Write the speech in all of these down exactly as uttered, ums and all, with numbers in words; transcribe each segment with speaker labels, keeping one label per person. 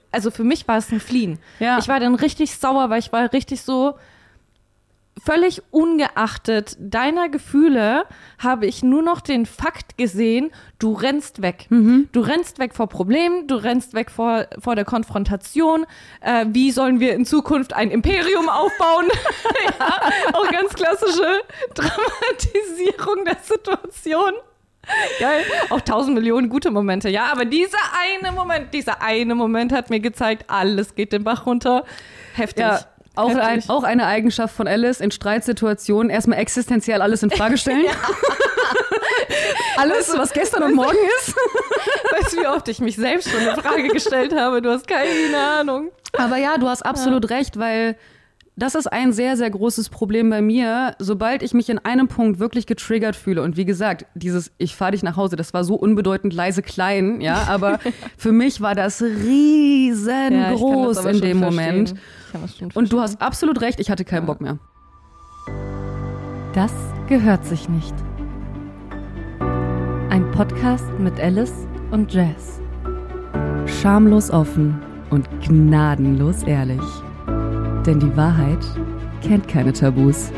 Speaker 1: also für mich war es ein Fliehen.
Speaker 2: Ja.
Speaker 1: Ich war dann richtig sauer, weil ich war richtig so, völlig ungeachtet deiner Gefühle habe ich nur noch den Fakt gesehen, du rennst weg. Mhm. Du rennst weg vor Problemen, du rennst weg vor, vor der Konfrontation. Äh, wie sollen wir in Zukunft ein Imperium aufbauen? Ja, auch ganz klassische Dramatisierung der Situation. Geil. Auch tausend Millionen gute Momente. Ja, aber dieser eine Moment, dieser eine Moment hat mir gezeigt, alles geht den Bach runter. Heftig.
Speaker 2: Ja. Auch, ein, auch eine Eigenschaft von Alice in Streitsituationen, erstmal existenziell alles in Frage stellen. Ja. Alles, weißt du, was gestern und morgen ist.
Speaker 1: Weißt du, wie oft ich mich selbst schon in Frage gestellt habe? Du hast keine Ahnung.
Speaker 2: Aber ja, du hast absolut ja. recht, weil das ist ein sehr, sehr großes Problem bei mir. Sobald ich mich in einem Punkt wirklich getriggert fühle und wie gesagt, dieses ich fahre dich nach Hause, das war so unbedeutend leise klein, ja, aber für mich war das riesengroß ja, das in dem Moment. Und du hast absolut recht, ich hatte keinen ja. Bock mehr.
Speaker 1: Das gehört sich nicht. Ein Podcast mit Alice und Jazz. Schamlos offen und gnadenlos ehrlich. Denn die Wahrheit kennt keine Tabus.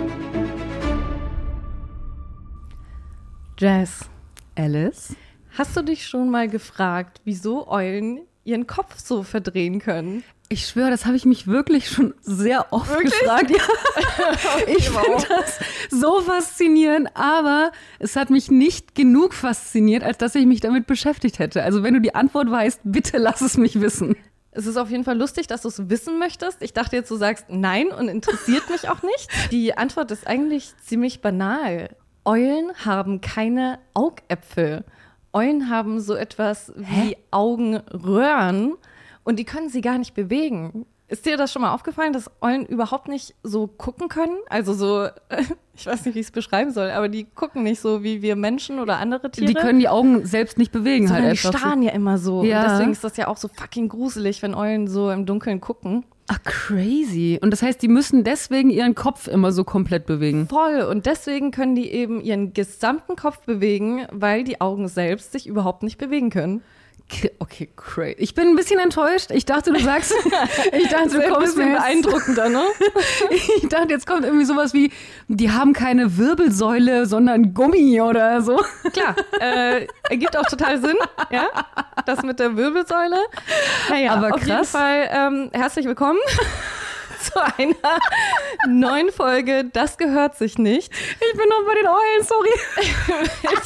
Speaker 1: Jazz.
Speaker 2: Alice?
Speaker 1: Hast du dich schon mal gefragt, wieso Eulen ihren Kopf so verdrehen können?
Speaker 2: Ich schwöre, das habe ich mich wirklich schon sehr oft wirklich? gefragt. Ja. Ich finde das so faszinierend, aber es hat mich nicht genug fasziniert, als dass ich mich damit beschäftigt hätte. Also wenn du die Antwort weißt, bitte lass es mich wissen.
Speaker 1: Es ist auf jeden Fall lustig, dass du es wissen möchtest. Ich dachte jetzt, du sagst nein und interessiert mich auch nicht. Die Antwort ist eigentlich ziemlich banal. Eulen haben keine Augäpfel. Eulen haben so etwas wie Hä? Augenröhren und die können sie gar nicht bewegen. Ist dir das schon mal aufgefallen, dass Eulen überhaupt nicht so gucken können? Also so, ich weiß nicht, wie ich es beschreiben soll, aber die gucken nicht so wie wir Menschen oder andere Tiere.
Speaker 2: Die können die Augen selbst nicht bewegen.
Speaker 1: Sondern
Speaker 2: halt
Speaker 1: die starren ja immer so.
Speaker 2: Ja.
Speaker 1: Und deswegen ist das ja auch so fucking gruselig, wenn Eulen so im Dunkeln gucken.
Speaker 2: Ach, crazy. Und das heißt, die müssen deswegen ihren Kopf immer so komplett bewegen.
Speaker 1: Voll. Und deswegen können die eben ihren gesamten Kopf bewegen, weil die Augen selbst sich überhaupt nicht bewegen können.
Speaker 2: Okay, crazy. Ich bin ein bisschen enttäuscht. Ich dachte, du sagst, ich dachte, du kommst mir
Speaker 1: beeindruckender, ne?
Speaker 2: Ich dachte, jetzt kommt irgendwie sowas wie, die haben keine Wirbelsäule, sondern Gummi oder so.
Speaker 1: Klar, äh, ergibt auch total Sinn, ja, das mit der Wirbelsäule. Naja,
Speaker 2: aber
Speaker 1: auf
Speaker 2: krass.
Speaker 1: jeden Fall ähm, herzlich willkommen zu einer neuen Folge Das gehört sich nicht.
Speaker 2: Ich bin noch bei den Eulen, sorry.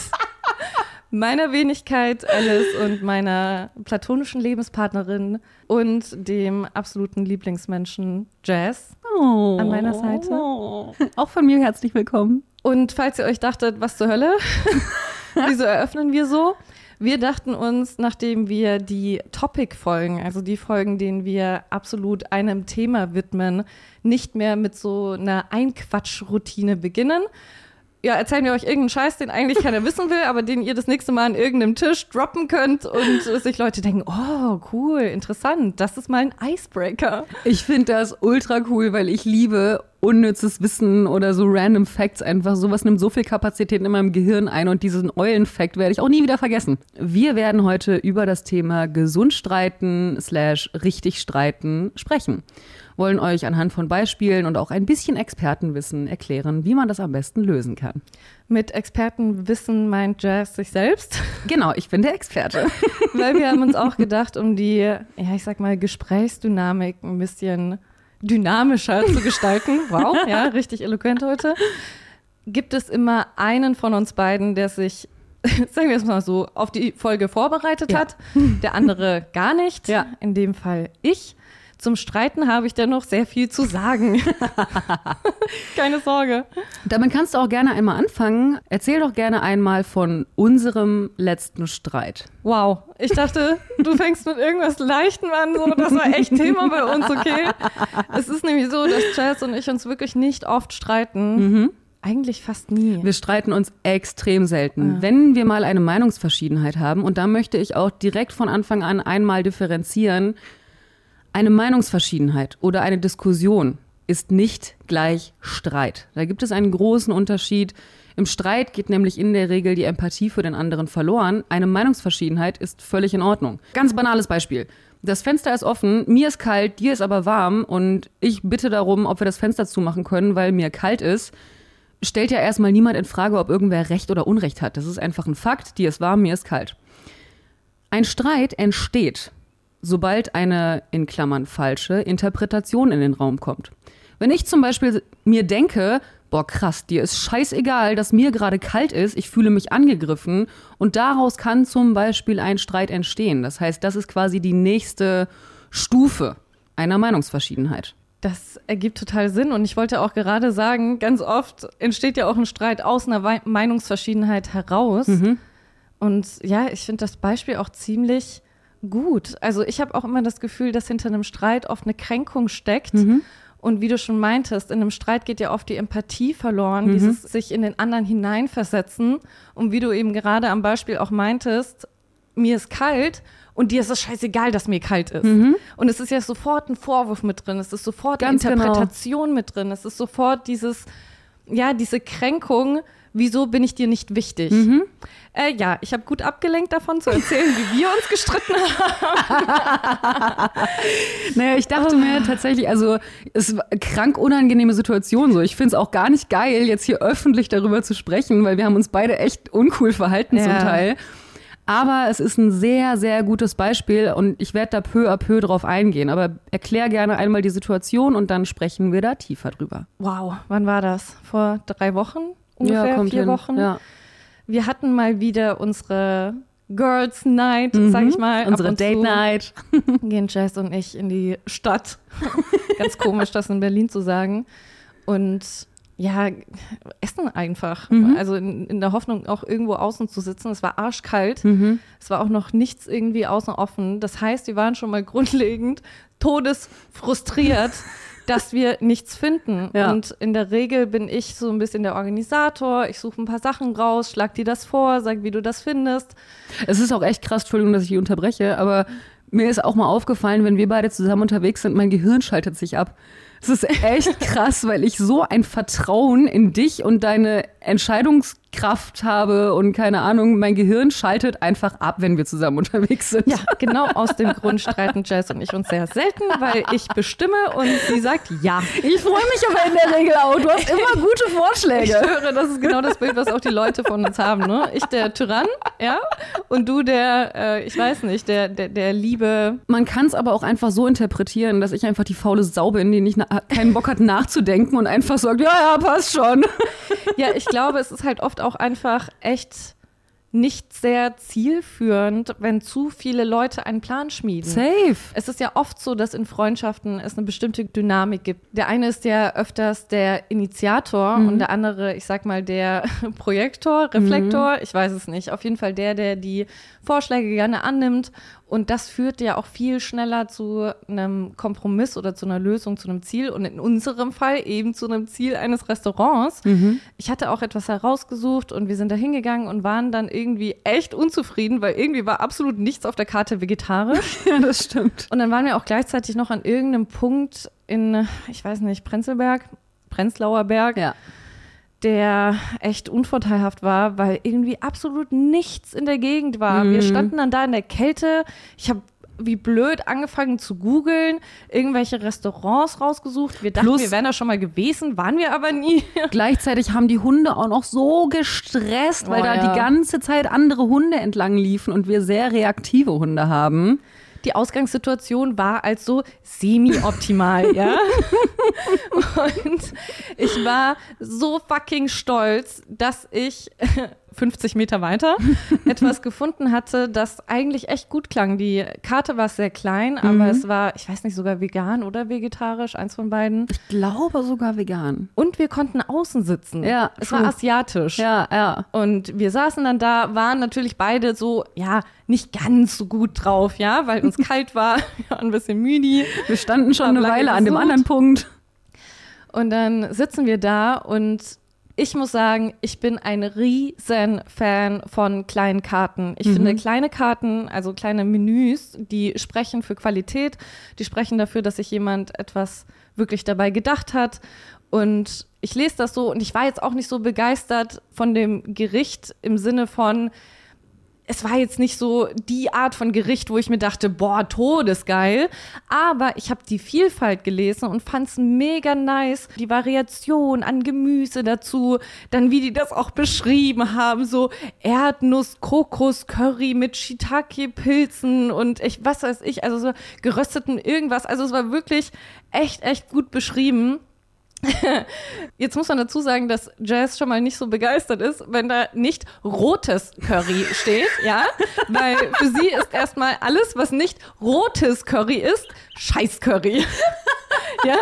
Speaker 1: Meiner Wenigkeit Alice und meiner platonischen Lebenspartnerin und dem absoluten Lieblingsmenschen Jazz
Speaker 2: oh,
Speaker 1: an meiner Seite.
Speaker 2: Oh. Auch von mir herzlich willkommen.
Speaker 1: Und falls ihr euch dachtet, was zur Hölle, wieso eröffnen wir so? Wir dachten uns, nachdem wir die Topic-Folgen, also die Folgen, denen wir absolut einem Thema widmen, nicht mehr mit so einer Einquatschroutine beginnen, ja, erzählen wir euch irgendeinen Scheiß, den eigentlich keiner wissen will, aber den ihr das nächste Mal an irgendeinem Tisch droppen könnt und sich Leute denken, oh, cool, interessant, das ist mal ein Icebreaker.
Speaker 2: Ich finde das ultra cool, weil ich liebe unnützes Wissen oder so random Facts einfach. Sowas nimmt so viel Kapazität in meinem Gehirn ein und diesen Eulen-Fact werde ich auch nie wieder vergessen. Wir werden heute über das Thema gesund streiten slash richtig streiten sprechen. Wollen euch anhand von Beispielen und auch ein bisschen Expertenwissen erklären, wie man das am besten lösen kann.
Speaker 1: Mit Expertenwissen meint Jazz sich selbst.
Speaker 2: Genau, ich bin der Experte.
Speaker 1: Weil wir haben uns auch gedacht, um die, ja, ich sag mal, Gesprächsdynamik ein bisschen dynamischer zu gestalten, wow, ja, richtig eloquent heute, gibt es immer einen von uns beiden, der sich, sagen wir es mal so, auf die Folge vorbereitet ja. hat, der andere gar nicht,
Speaker 2: ja.
Speaker 1: In dem Fall ich. Zum Streiten habe ich dennoch sehr viel zu sagen. Keine Sorge.
Speaker 2: Damit kannst du auch gerne einmal anfangen. Erzähl doch gerne einmal von unserem letzten Streit.
Speaker 1: Wow, ich dachte, du fängst mit irgendwas Leichtem an. So, das war echt Thema bei uns, okay? Es ist nämlich so, dass Jazz und ich uns wirklich nicht oft streiten.
Speaker 2: Mhm.
Speaker 1: Eigentlich fast nie.
Speaker 2: Wir streiten uns extrem selten.
Speaker 1: Ja.
Speaker 2: Wenn wir mal eine Meinungsverschiedenheit haben, und da möchte ich auch direkt von Anfang an einmal differenzieren, eine Meinungsverschiedenheit oder eine Diskussion ist nicht gleich Streit. Da gibt es einen großen Unterschied. Im Streit geht nämlich in der Regel die Empathie für den anderen verloren. Eine Meinungsverschiedenheit ist völlig in Ordnung. Ganz banales Beispiel. Das Fenster ist offen, mir ist kalt, dir ist aber warm und ich bitte darum, ob wir das Fenster zumachen können, weil mir kalt ist, stellt ja erstmal niemand in Frage, ob irgendwer Recht oder Unrecht hat. Das ist einfach ein Fakt, dir ist warm, mir ist kalt. Ein Streit entsteht, sobald eine, in Klammern, falsche Interpretation in den Raum kommt. Wenn ich zum Beispiel mir denke, boah krass, dir ist scheißegal, dass mir gerade kalt ist, ich fühle mich angegriffen und daraus kann zum Beispiel ein Streit entstehen. Das heißt, das ist quasi die nächste Stufe einer Meinungsverschiedenheit.
Speaker 1: Das ergibt total Sinn und ich wollte auch gerade sagen, ganz oft entsteht ja auch ein Streit aus einer We- Meinungsverschiedenheit heraus. Mhm. Und ja, ich finde das Beispiel auch ziemlich gut. Also ich habe auch immer das Gefühl, dass hinter einem Streit oft eine Kränkung steckt. Mhm. Und wie du schon meintest, in einem Streit geht ja oft die Empathie verloren, mhm. dieses sich in den anderen hineinversetzen. Und wie du eben gerade am Beispiel auch meintest, mir ist kalt und dir ist es scheißegal, dass mir kalt ist. Mhm. Und es ist ja sofort ein Vorwurf mit drin, es ist sofort eine Interpretation genau. mit drin, es ist sofort dieses, ja, diese Kränkung, wieso bin ich dir nicht wichtig? Mhm. Äh, ja, ich habe gut abgelenkt davon zu erzählen, wie wir uns gestritten haben.
Speaker 2: Naja, ich dachte oh. mir tatsächlich, also es war eine krank unangenehme Situation so. Ich finde es auch gar nicht geil, jetzt hier öffentlich darüber zu sprechen, weil wir haben uns beide echt uncool verhalten ja. zum Teil. Aber es ist ein sehr, sehr gutes Beispiel und ich werde da peu à peu drauf eingehen. Aber erklär gerne einmal die Situation und dann sprechen wir da tiefer drüber.
Speaker 1: Wow, wann war das? Vor drei Wochen? Ungefähr
Speaker 2: ja, kommt
Speaker 1: vier
Speaker 2: hin.
Speaker 1: Wochen.
Speaker 2: Ja.
Speaker 1: Wir hatten mal wieder unsere Girls Night, mhm. sag ich mal.
Speaker 2: Unsere Date Night.
Speaker 1: Gehen Jess und ich in die Stadt. Ganz komisch, das in Berlin zu sagen. Und ja, essen einfach. Mhm. Also in, in der Hoffnung, auch irgendwo außen zu sitzen. Es war arschkalt. Mhm. Es war auch noch nichts irgendwie außen offen. Das heißt, wir waren schon mal grundlegend todesfrustriert, dass wir nichts finden. Ja. Und in der Regel bin ich so ein bisschen der Organisator. Ich suche ein paar Sachen raus, schlag dir das vor, sag, wie du das findest.
Speaker 2: Es ist auch echt krass, Entschuldigung, dass ich dich unterbreche, aber mir ist auch mal aufgefallen, wenn wir beide zusammen unterwegs sind, mein Gehirn schaltet sich ab. Es ist echt krass, weil ich so ein Vertrauen in dich und deine Entscheidungskraft habe und keine Ahnung, mein Gehirn schaltet einfach ab, wenn wir zusammen unterwegs sind.
Speaker 1: Ja, genau aus dem Grund streiten Jess und ich uns sehr selten, weil ich bestimme und sie sagt ja.
Speaker 2: Ich freue mich aber in der Regel auch. Du hast immer gute Vorschläge.
Speaker 1: Ich höre, das ist genau das Bild, was auch die Leute von uns haben. Ne? Ich der Tyrann, ja, und du der, äh, ich weiß nicht, der, der, der Liebe.
Speaker 2: Man kann es aber auch einfach so interpretieren, dass ich einfach die faule Sau bin, die nicht na- keinen Bock hat nachzudenken und einfach sagt, ja, ja, passt schon.
Speaker 1: Ja, ich glaube, es ist halt oft auch einfach echt nicht sehr zielführend, wenn zu viele Leute einen Plan schmieden.
Speaker 2: Safe.
Speaker 1: Es ist ja oft so, dass in Freundschaften es eine bestimmte Dynamik gibt. Der eine ist ja öfters der Initiator mhm. und der andere, ich sag mal, der Projektor, Reflektor, mhm. ich weiß es nicht. Auf jeden Fall der, der die Vorschläge gerne annimmt. Und das führt ja auch viel schneller zu einem Kompromiss oder zu einer Lösung, zu einem Ziel. Und in unserem Fall eben zu einem Ziel eines Restaurants. Mhm. Ich hatte auch etwas herausgesucht und wir sind da hingegangen und waren dann irgendwie echt unzufrieden, weil irgendwie war absolut nichts auf der Karte vegetarisch.
Speaker 2: Ja, das stimmt.
Speaker 1: Und dann waren wir auch gleichzeitig noch an irgendeinem Punkt in, ich weiß nicht, Prenzlberg, Prenzlauer Berg.
Speaker 2: Ja.
Speaker 1: Der echt unvorteilhaft war, weil irgendwie absolut nichts in der Gegend war. Mhm. Wir standen dann da in der Kälte. Ich habe wie blöd angefangen zu googeln, irgendwelche Restaurants rausgesucht. Wir dachten, Plus, wir wären da schon mal gewesen, waren wir aber nie.
Speaker 2: Gleichzeitig haben die Hunde auch noch so gestresst, weil oh, da ja. die ganze Zeit andere Hunde entlang liefen und wir sehr reaktive Hunde haben.
Speaker 1: Die Ausgangssituation war also semi-optimal, ja. Und ich war so fucking stolz, dass ich fünfzig Meter weiter etwas gefunden hatte, das eigentlich echt gut klang. Die Karte war sehr klein, aber mhm. es war, ich weiß nicht, sogar vegan oder vegetarisch, eins von beiden.
Speaker 2: Ich glaube sogar vegan.
Speaker 1: Und wir konnten außen sitzen.
Speaker 2: Ja,
Speaker 1: es war asiatisch.
Speaker 2: Ja, ja.
Speaker 1: Und wir saßen dann da, waren natürlich beide so, ja, nicht ganz so gut drauf, ja, weil uns kalt war, ja, ein bisschen müde.
Speaker 2: Wir standen schon eine Weile an dem anderen Punkt.
Speaker 1: Und dann sitzen wir da und ich muss sagen, ich bin ein riesen Fan von kleinen Karten. Ich mhm. finde kleine Karten, also kleine Menüs, die sprechen für Qualität, die sprechen dafür, dass sich jemand etwas wirklich dabei gedacht hat. Und ich lese das so und ich war jetzt auch nicht so begeistert von dem Gericht im Sinne von, es war jetzt nicht so die Art von Gericht, wo ich mir dachte, boah, todesgeil. Aber ich habe die Vielfalt gelesen und fand es mega nice. Die Variation an Gemüse dazu, dann wie die das auch beschrieben haben, so Erdnuss, Kokos, Curry mit Shiitake-Pilzen und ich, was weiß ich, also so gerösteten irgendwas. Also es war wirklich echt, echt gut beschrieben. Jetzt muss man dazu sagen, dass Jazz schon mal nicht so begeistert ist, wenn da nicht rotes Curry steht, ja, weil für sie ist erstmal alles, was nicht rotes Curry ist, Scheiß-Curry. Ja,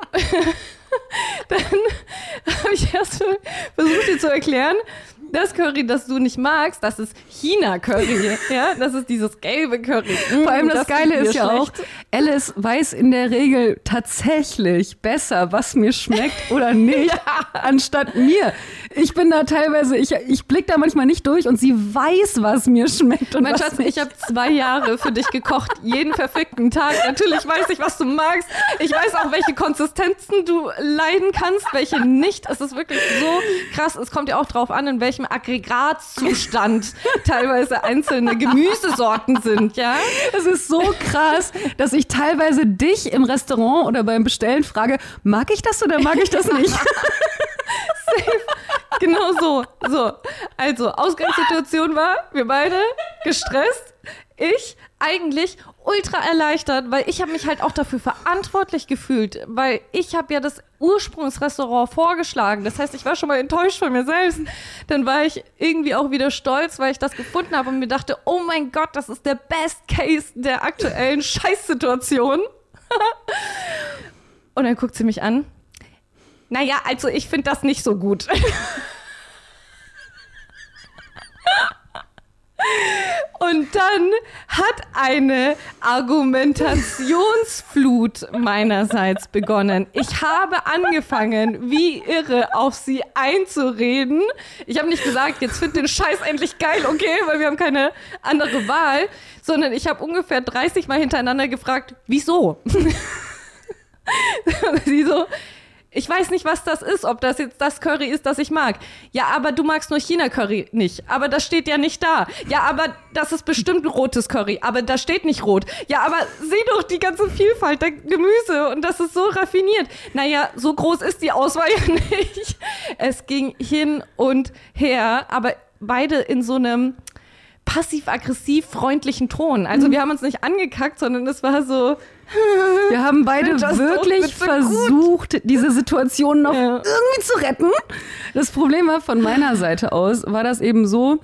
Speaker 1: dann habe ich erst versucht, dir zu erklären, das Curry, das du nicht magst, das ist China-Curry, ja, das ist dieses gelbe Curry.
Speaker 2: Vor allem das, das Geile ist ja
Speaker 1: schlecht.
Speaker 2: auch, Alice weiß in der Regel tatsächlich besser, was mir schmeckt oder nicht, ja. anstatt mir. Ich bin da teilweise, ich, ich blick da manchmal nicht durch und sie weiß, was mir schmeckt und
Speaker 1: mein
Speaker 2: was
Speaker 1: Schatz,
Speaker 2: nicht.
Speaker 1: Ich habe zwei Jahre für dich gekocht, jeden verfickten Tag. Natürlich weiß ich, was du magst. Ich weiß auch, welche Konsistenzen du leiden kannst, welche nicht. Es ist wirklich so krass. Es kommt ja auch drauf an, in welchem Aggregatzustand teilweise einzelne Gemüsesorten sind, ja?
Speaker 2: Es ist so krass, dass ich teilweise dich im Restaurant oder beim Bestellen frage, mag ich das oder mag ich das nicht?
Speaker 1: Safe. Genau so. So. Also, Ausgangssituation war, wir beide gestresst. Ich eigentlich ultra erleichtert, weil ich habe mich halt auch dafür verantwortlich gefühlt, weil ich habe ja das Ursprungsrestaurant vorgeschlagen. Das heißt, ich war schon mal enttäuscht von mir selbst. Dann war ich irgendwie auch wieder stolz, weil ich das gefunden habe und mir dachte, oh mein Gott, das ist der Best Case der aktuellen Scheißsituation. Und dann guckt sie mich an. Naja, also ich finde das nicht so gut. Und dann hat eine Argumentationsflut meinerseits begonnen. Ich habe angefangen, wie irre auf sie einzureden. Ich habe nicht gesagt, jetzt find den Scheiß endlich geil, okay, weil wir haben keine andere Wahl, sondern ich habe ungefähr dreißig Mal hintereinander gefragt, wieso? Sie so, ich weiß nicht, was das ist, ob das jetzt das Curry ist, das ich mag. Ja, aber du magst nur China-Curry nicht. Aber das steht ja nicht da. Ja, aber das ist bestimmt ein rotes Curry. Aber da steht nicht rot. Ja, aber sieh doch die ganze Vielfalt der Gemüse und das ist so raffiniert. Naja, so groß ist die Auswahl ja nicht. Es ging hin und her, aber beide in so einem passiv-aggressiv freundlichen Ton. Also wir haben uns nicht angekackt, sondern es war so...
Speaker 2: Wir haben beide wirklich versucht, gut. diese Situation noch ja. irgendwie zu retten. Das Problem war, von meiner Seite aus, war das eben so,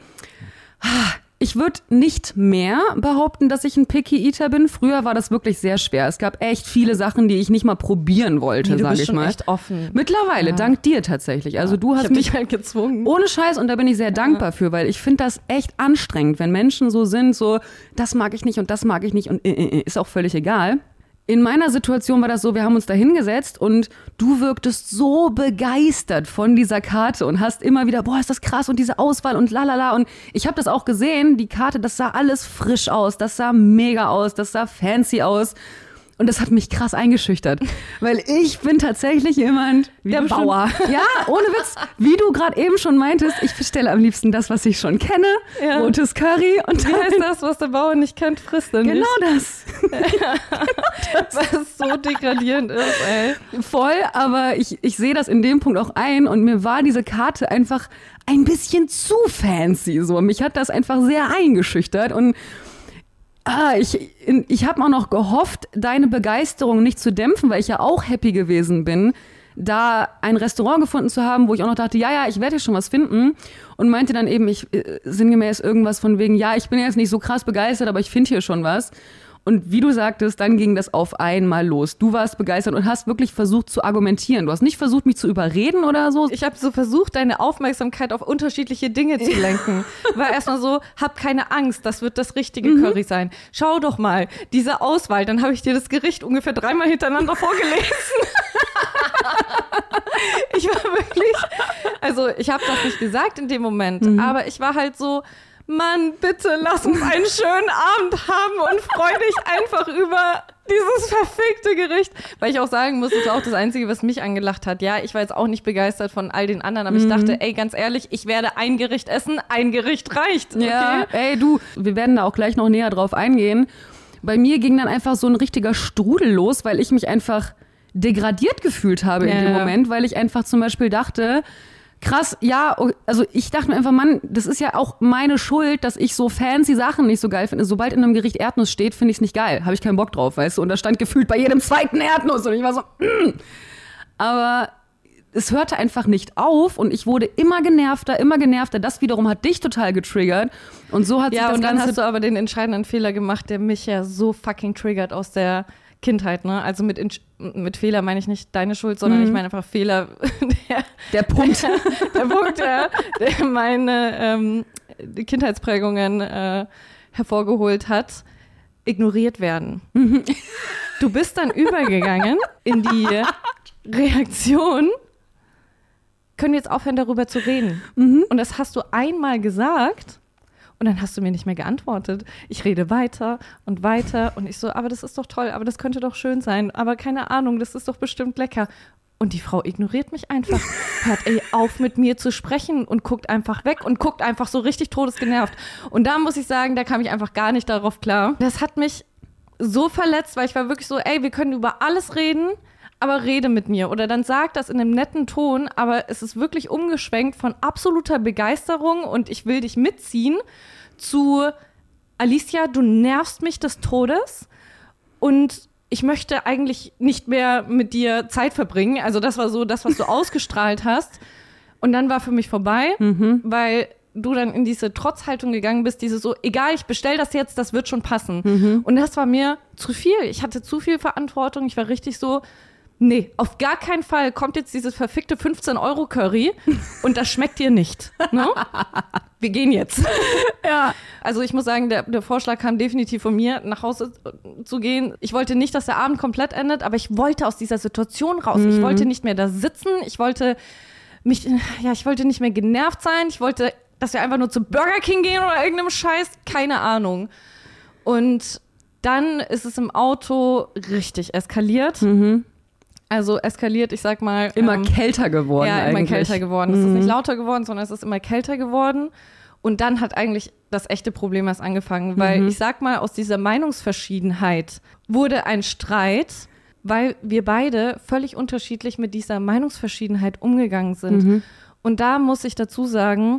Speaker 2: ich würde nicht mehr behaupten, dass ich ein Picky Eater bin. Früher war das wirklich sehr schwer. Es gab echt viele Sachen, die ich nicht mal probieren wollte, sage ich mal.
Speaker 1: Echt offen.
Speaker 2: Mittlerweile, ja. dank dir tatsächlich. Also du hast
Speaker 1: ich
Speaker 2: mich
Speaker 1: dich halt gezwungen.
Speaker 2: Ohne Scheiß, und da bin ich sehr dankbar ja. für, weil ich finde das echt anstrengend, wenn Menschen so sind, so, das mag ich nicht und das mag ich nicht und äh, äh, ist auch völlig egal. In meiner Situation war das so, wir haben uns da hingesetzt und du wirktest so begeistert von dieser Karte und hast immer wieder, boah, ist das krass und diese Auswahl und lalala. Und ich habe das auch gesehen, die Karte, das sah alles frisch aus, das sah mega aus, das sah fancy aus. Und das hat mich krass eingeschüchtert, weil ich bin tatsächlich jemand, wie
Speaker 1: der Bauer.
Speaker 2: Schon, ja, ohne Witz, wie du gerade eben schon meintest, ich bestelle am liebsten das, was ich schon kenne, ja. rotes Curry. Und
Speaker 1: wie heißt das, was der Bauer nicht kennt, frisst er nicht.
Speaker 2: Genau das.
Speaker 1: Ja. Genau das. Was so degradierend ist, ey.
Speaker 2: Voll, aber ich, ich sehe das in dem Punkt auch ein und mir war diese Karte einfach ein bisschen zu fancy. So. Mich hat das einfach sehr eingeschüchtert und Ah, ich, ich habe auch noch gehofft, deine Begeisterung nicht zu dämpfen, weil ich ja auch happy gewesen bin, da ein Restaurant gefunden zu haben, wo ich auch noch dachte, ja, ja, ich werde hier schon was finden. Und meinte dann eben, ich äh, sinngemäß irgendwas von wegen, ja, ich bin jetzt nicht so krass begeistert, aber ich finde hier schon was. Und wie du sagtest, dann ging das auf einmal los. Du warst begeistert und hast wirklich versucht zu argumentieren. Du hast nicht versucht, mich zu überreden oder so.
Speaker 1: Ich habe so versucht, deine Aufmerksamkeit auf unterschiedliche Dinge zu lenken. War erstmal so, hab keine Angst, das wird das richtige mhm. Curry sein. Schau doch mal, diese Auswahl. Dann habe ich dir das Gericht ungefähr dreimal hintereinander vorgelesen. Ich war wirklich, also ich habe das nicht gesagt in dem Moment, mhm. aber ich war halt so, Mann, bitte lass uns einen schönen Abend haben und freu dich einfach über Dieses verfickte Gericht. Weil ich auch sagen muss, das war auch das Einzige, was mich angelacht hat. Ja, ich war jetzt auch nicht begeistert von all den anderen, aber mhm. ich dachte, ey, ganz ehrlich, ich werde ein Gericht essen, ein Gericht reicht. Okay?
Speaker 2: Ja, ey, du, wir werden da auch gleich noch näher drauf eingehen. Bei mir ging dann einfach so ein richtiger Strudel los, weil ich mich einfach degradiert gefühlt habe ja. in dem Moment, weil ich einfach zum Beispiel dachte, krass, ja, also ich dachte mir einfach, Mann, das ist ja auch meine Schuld, dass ich so fancy Sachen nicht so geil finde. Sobald in einem Gericht Erdnuss steht, finde ich es nicht geil. Habe ich keinen Bock drauf, weißt du? Und da stand gefühlt bei jedem zweiten Erdnuss und ich war so, mm. Aber es hörte einfach nicht auf und ich wurde immer genervter, immer genervter. Das wiederum hat dich total getriggert und so hat sich
Speaker 1: ja,
Speaker 2: das
Speaker 1: und dann
Speaker 2: Ganze...
Speaker 1: hast du aber den entscheidenden Fehler gemacht, der mich ja so fucking triggert aus der Kindheit, ne? Also mit, mit Fehler meine ich nicht deine Schuld, sondern mhm. ich meine einfach Fehler. Der,
Speaker 2: der Punkt.
Speaker 1: Der, der Punkt, der, der meine ähm, die Kindheitsprägungen äh, hervorgeholt hat, ignoriert werden. Mhm. Du bist dann übergegangen in die Reaktion, können wir jetzt aufhören, darüber zu reden? Mhm. Und das hast du einmal gesagt. Und dann hast du mir nicht mehr geantwortet. Ich rede weiter und weiter und ich so, aber das ist doch toll, aber das könnte doch schön sein, aber keine Ahnung, das ist doch bestimmt lecker. Und die Frau ignoriert mich einfach, hört ey, auf mit mir zu sprechen und guckt einfach weg und guckt einfach so richtig todesgenervt. Und da muss ich sagen, da kam ich einfach gar nicht darauf klar. Das hat mich so verletzt, weil ich war wirklich so, ey, wir können über alles reden, aber rede mit mir. Oder dann sag das in einem netten Ton, aber es ist wirklich umgeschwenkt von absoluter Begeisterung und ich will dich mitziehen zu Alicia, du nervst mich des Todes und ich möchte eigentlich nicht mehr mit dir Zeit verbringen. Also das war so das, was du ausgestrahlt hast. Und dann war für mich vorbei, mhm. weil du dann in diese Trotzhaltung gegangen bist, diese so, egal, ich bestell das jetzt, das wird schon passen. Mhm. Und das war mir zu viel. Ich hatte zu viel Verantwortung. Ich war richtig so, nee, auf gar keinen Fall kommt jetzt dieses verfickte fünfzehn Euro Curry und das schmeckt dir nicht. Ne? Wir gehen jetzt. Ja. Also ich muss sagen, der, der Vorschlag kam definitiv von mir, nach Hause zu gehen. Ich wollte nicht, dass der Abend komplett endet, aber ich wollte aus dieser Situation raus. Mhm. Ich wollte nicht mehr da sitzen. Ich wollte mich, ja, ich wollte nicht mehr genervt sein. Ich wollte, dass wir einfach nur zu Burger King gehen oder irgendeinem Scheiß. Keine Ahnung. Und dann ist es im Auto richtig eskaliert. Mhm. Also eskaliert, ich sag mal.
Speaker 2: Immer
Speaker 1: ähm,
Speaker 2: kälter geworden
Speaker 1: ja,
Speaker 2: eigentlich.
Speaker 1: immer kälter geworden. Mhm. Es ist nicht lauter geworden, sondern es ist immer kälter geworden. Und dann hat eigentlich das echte Problem erst angefangen. Weil mhm. ich sag mal, aus dieser Meinungsverschiedenheit wurde ein Streit, weil wir beide völlig unterschiedlich mit dieser Meinungsverschiedenheit umgegangen sind. Mhm. Und da muss ich dazu sagen,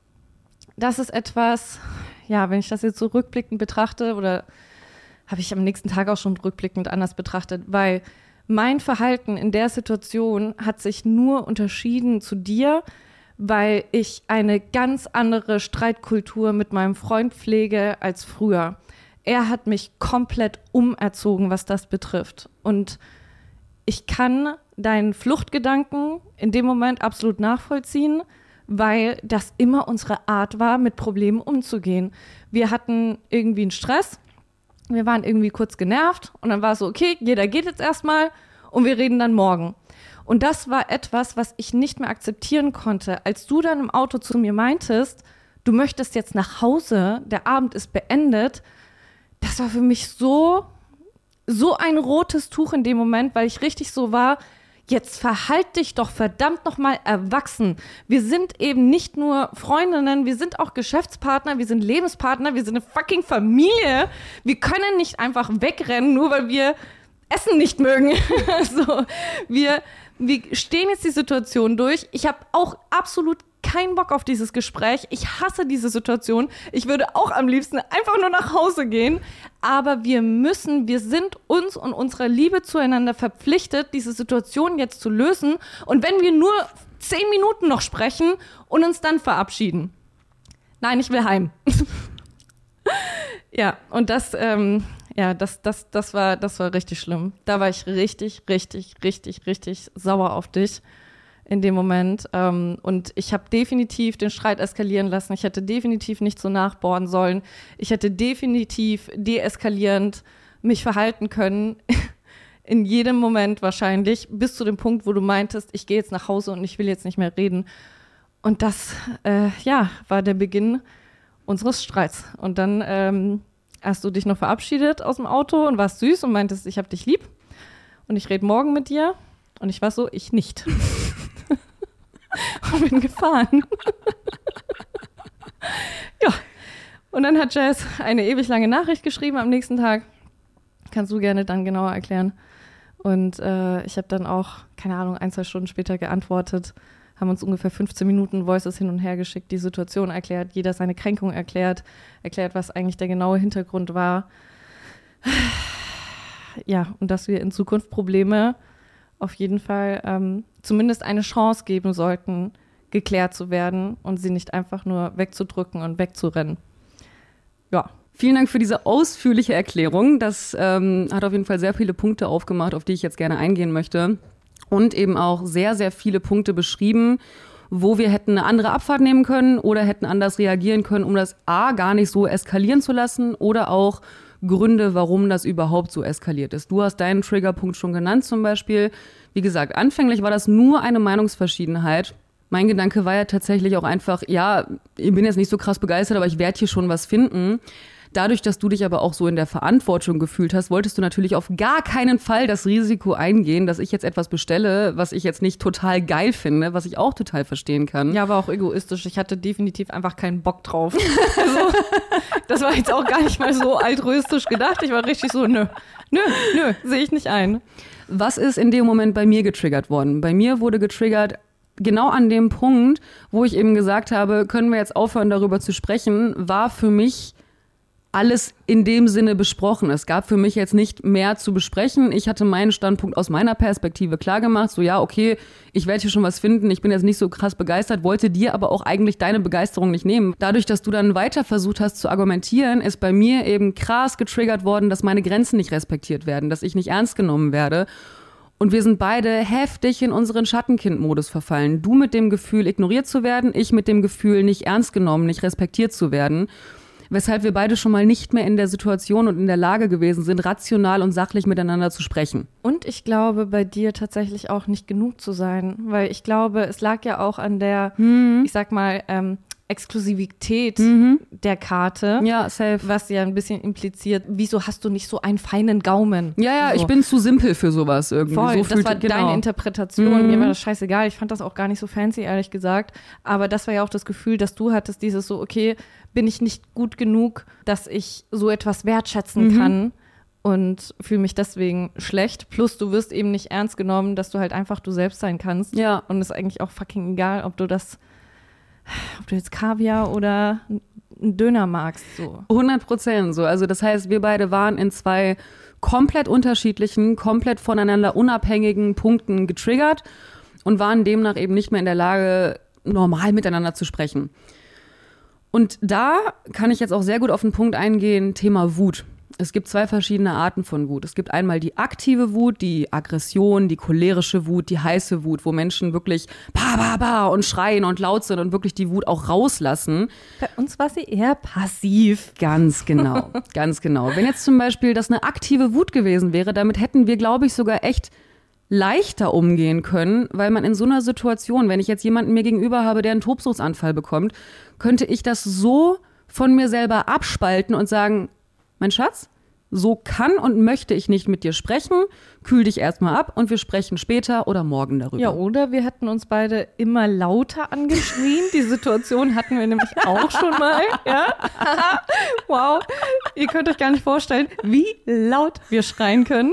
Speaker 1: das ist etwas, ja, wenn ich das jetzt so rückblickend betrachte, oder habe ich am nächsten Tag auch schon rückblickend anders betrachtet, weil mein Verhalten in der Situation hat sich nur unterschieden zu dir, weil ich eine ganz andere Streitkultur mit meinem Freund pflege als früher. Er hat mich komplett umerzogen, was das betrifft. Und ich kann deinen Fluchtgedanken in dem Moment absolut nachvollziehen, weil das immer unsere Art war, mit Problemen umzugehen. Wir hatten irgendwie einen Stress. Wir waren irgendwie kurz genervt und dann war es so, okay, jeder geht jetzt erstmal und wir reden dann morgen. Und das war etwas, was ich nicht mehr akzeptieren konnte. Als du dann im Auto zu mir meintest, du möchtest jetzt nach Hause, der Abend ist beendet, das war für mich so, so ein rotes Tuch in dem Moment, weil ich richtig so war, jetzt verhalt dich doch verdammt nochmal erwachsen. Wir sind eben nicht nur Freundinnen, wir sind auch Geschäftspartner, wir sind Lebenspartner, wir sind eine fucking Familie. Wir können nicht einfach wegrennen, nur weil wir Essen nicht mögen. So, wir, wir stehen jetzt die Situation durch. Ich habe auch absolut keinen Bock auf dieses Gespräch. Ich hasse diese Situation. Ich würde auch am liebsten einfach nur nach Hause gehen. Aber wir müssen, wir sind uns und unserer Liebe zueinander verpflichtet, diese Situation jetzt zu lösen. Und wenn wir nur zehn Minuten noch sprechen und uns dann verabschieden. Nein, ich will heim. Ja, und das, ähm, ja, das, das, das war, das war richtig schlimm. Da war ich richtig, richtig, richtig, richtig sauer auf dich in dem Moment. Ähm, und ich habe definitiv den Streit eskalieren lassen. Ich hätte definitiv nicht so nachbohren sollen. Ich hätte definitiv deeskalierend mich verhalten können. In jedem Moment wahrscheinlich. Bis zu dem Punkt, wo du meintest, ich gehe jetzt nach Hause und ich will jetzt nicht mehr reden. Und das, äh, ja, war der Beginn unseres Streits. Und dann ähm, hast du dich noch verabschiedet aus dem Auto und warst süß und meintest, ich hab dich lieb und ich rede morgen mit dir. Und ich war so, ich nicht. Und bin gefahren. Ja. Und dann hat Jazz eine ewig lange Nachricht geschrieben am nächsten Tag. Kannst du gerne dann genauer erklären. Und äh, ich habe dann auch, keine Ahnung, ein, zwei Stunden später geantwortet, haben uns ungefähr fünfzehn Minuten Voices hin und her geschickt, die Situation erklärt, jeder seine Kränkung erklärt, erklärt, was eigentlich der genaue Hintergrund war. Ja, und dass wir in Zukunft Probleme auf jeden Fall ähm, zumindest eine Chance geben sollten, geklärt zu werden und sie nicht einfach nur wegzudrücken und wegzurennen. Ja.
Speaker 2: Vielen Dank für diese ausführliche Erklärung. Das ähm, hat auf jeden Fall sehr viele Punkte aufgemacht, auf die ich jetzt gerne eingehen möchte. Und eben auch sehr, sehr viele Punkte beschrieben, wo wir hätten eine andere Abfahrt nehmen können oder hätten anders reagieren können, um das A, gar nicht so eskalieren zu lassen oder auch Gründe, warum das überhaupt so eskaliert ist. Du hast deinen Triggerpunkt schon genannt zum Beispiel. Wie gesagt, anfänglich war das nur eine Meinungsverschiedenheit. Mein Gedanke war ja tatsächlich auch einfach, ja, ich bin jetzt nicht so krass begeistert, aber ich werde hier schon was finden. Dadurch, dass du dich aber auch so in der Verantwortung gefühlt hast, wolltest du natürlich auf gar keinen Fall das Risiko eingehen, dass ich jetzt etwas bestelle, was ich jetzt nicht total geil finde, was ich auch total verstehen kann.
Speaker 1: Ja, aber auch egoistisch. Ich hatte definitiv einfach keinen Bock drauf. Also, das war jetzt auch gar nicht mal so altruistisch gedacht. Ich war richtig so, nö, nö, nö, sehe ich nicht ein.
Speaker 2: Was ist in dem Moment bei mir getriggert worden? Bei mir wurde getriggert, genau an dem Punkt, wo ich eben gesagt habe, können wir jetzt aufhören, darüber zu sprechen, war für mich alles in dem Sinne besprochen. Es gab für mich jetzt nicht mehr zu besprechen. Ich hatte meinen Standpunkt aus meiner Perspektive klar gemacht. So, ja, okay, ich werde hier schon was finden. Ich bin jetzt nicht so krass begeistert, wollte dir aber auch eigentlich deine Begeisterung nicht nehmen. Dadurch, dass du dann weiter versucht hast zu argumentieren, ist bei mir eben krass getriggert worden, dass meine Grenzen nicht respektiert werden, dass ich nicht ernst genommen werde. Und wir sind beide heftig in unseren Schattenkind-Modus verfallen. Du mit dem Gefühl, ignoriert zu werden, ich mit dem Gefühl, nicht ernst genommen, nicht respektiert zu werden. Weshalb wir beide schon mal nicht mehr in der Situation und in der Lage gewesen sind, rational und sachlich miteinander zu sprechen.
Speaker 1: Und ich glaube, bei dir tatsächlich auch nicht genug zu sein, weil ich glaube, es lag ja auch an der, mhm. ich sag mal, ähm, Exklusivität mhm. der Karte.
Speaker 2: Ja, safe.
Speaker 1: Was ja ein bisschen impliziert, wieso hast du nicht so einen feinen Gaumen?
Speaker 2: Ja, ja,
Speaker 1: so.
Speaker 2: Ich bin zu simpel für sowas irgendwie.
Speaker 1: Voll,
Speaker 2: so
Speaker 1: das war
Speaker 2: genau.
Speaker 1: deine Interpretation.
Speaker 2: Mhm.
Speaker 1: Mir war das scheißegal. Ich fand das auch gar nicht so fancy, ehrlich gesagt. Aber das war ja auch das Gefühl, dass du hattest dieses so, okay, bin ich nicht gut genug, dass ich so etwas wertschätzen
Speaker 2: mhm. kann
Speaker 1: und fühle mich deswegen schlecht. Plus du wirst eben nicht ernst genommen, dass du halt einfach du selbst sein kannst.
Speaker 2: Ja.
Speaker 1: Und es ist eigentlich auch fucking egal, ob du das ob du jetzt Kaviar oder einen Döner magst. So.
Speaker 2: hundert Prozent so. Also das heißt, wir beide waren in zwei komplett unterschiedlichen, komplett voneinander unabhängigen Punkten getriggert und waren demnach eben nicht mehr in der Lage, normal miteinander zu sprechen. Und da kann ich jetzt auch sehr gut auf den Punkt eingehen, Thema Wut. Es gibt zwei verschiedene Arten von Wut. Es gibt einmal die aktive Wut, die Aggression, die cholerische Wut, die heiße Wut, wo Menschen wirklich ba, ba, ba und schreien und laut sind und wirklich die Wut auch rauslassen.
Speaker 1: Bei uns war sie eher passiv.
Speaker 2: Ganz genau, ganz genau. Wenn jetzt zum Beispiel das eine aktive Wut gewesen wäre, damit hätten wir, glaube ich, sogar echt leichter umgehen können, weil man in so einer Situation, wenn ich jetzt jemanden mir gegenüber habe, der einen Tobsuchtsanfall bekommt, könnte ich das so von mir selber abspalten und sagen, mein Schatz, so kann und möchte ich nicht mit dir sprechen. Kühl dich erstmal ab und wir sprechen später oder morgen darüber.
Speaker 1: Ja, oder wir hätten uns beide immer lauter angeschrien. Die Situation hatten wir nämlich auch schon mal. Ja? Wow, ihr könnt euch gar nicht vorstellen, wie laut wir schreien können.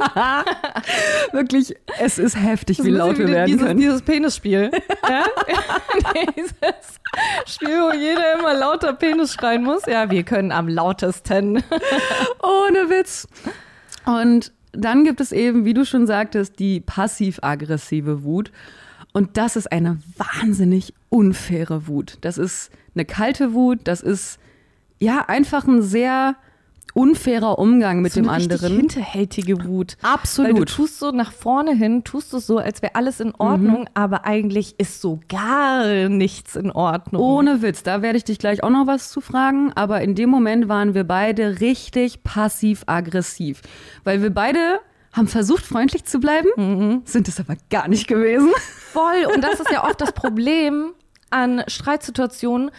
Speaker 2: Wirklich, es ist heftig, wie laut wir werden
Speaker 1: dieses,
Speaker 2: können.
Speaker 1: Dieses Penisspiel. Ja? Dieses Spiel, wo jeder immer lauter Penis schreien muss. Ja, wir können am lautesten.
Speaker 2: Ohne Witz. Und dann gibt es eben, wie du schon sagtest, die passiv-aggressive Wut. Und das ist eine wahnsinnig unfaire Wut. Das ist eine kalte Wut, das ist ja einfach ein sehr unfairer Umgang mit
Speaker 1: so
Speaker 2: dem
Speaker 1: eine
Speaker 2: anderen.
Speaker 1: Richtig hinterhältige Wut.
Speaker 2: Absolut.
Speaker 1: Weil du tust so nach vorne hin, tust du so, als wäre alles in Ordnung, mhm. aber eigentlich ist so gar nichts in Ordnung.
Speaker 2: Ohne Witz, da werde ich dich gleich auch noch was zu fragen, aber in dem Moment waren wir beide richtig passiv-aggressiv, weil wir beide haben versucht, freundlich zu bleiben, mhm. sind es aber gar nicht gewesen.
Speaker 1: Voll, und das ist ja oft das Problem an Streitsituationen.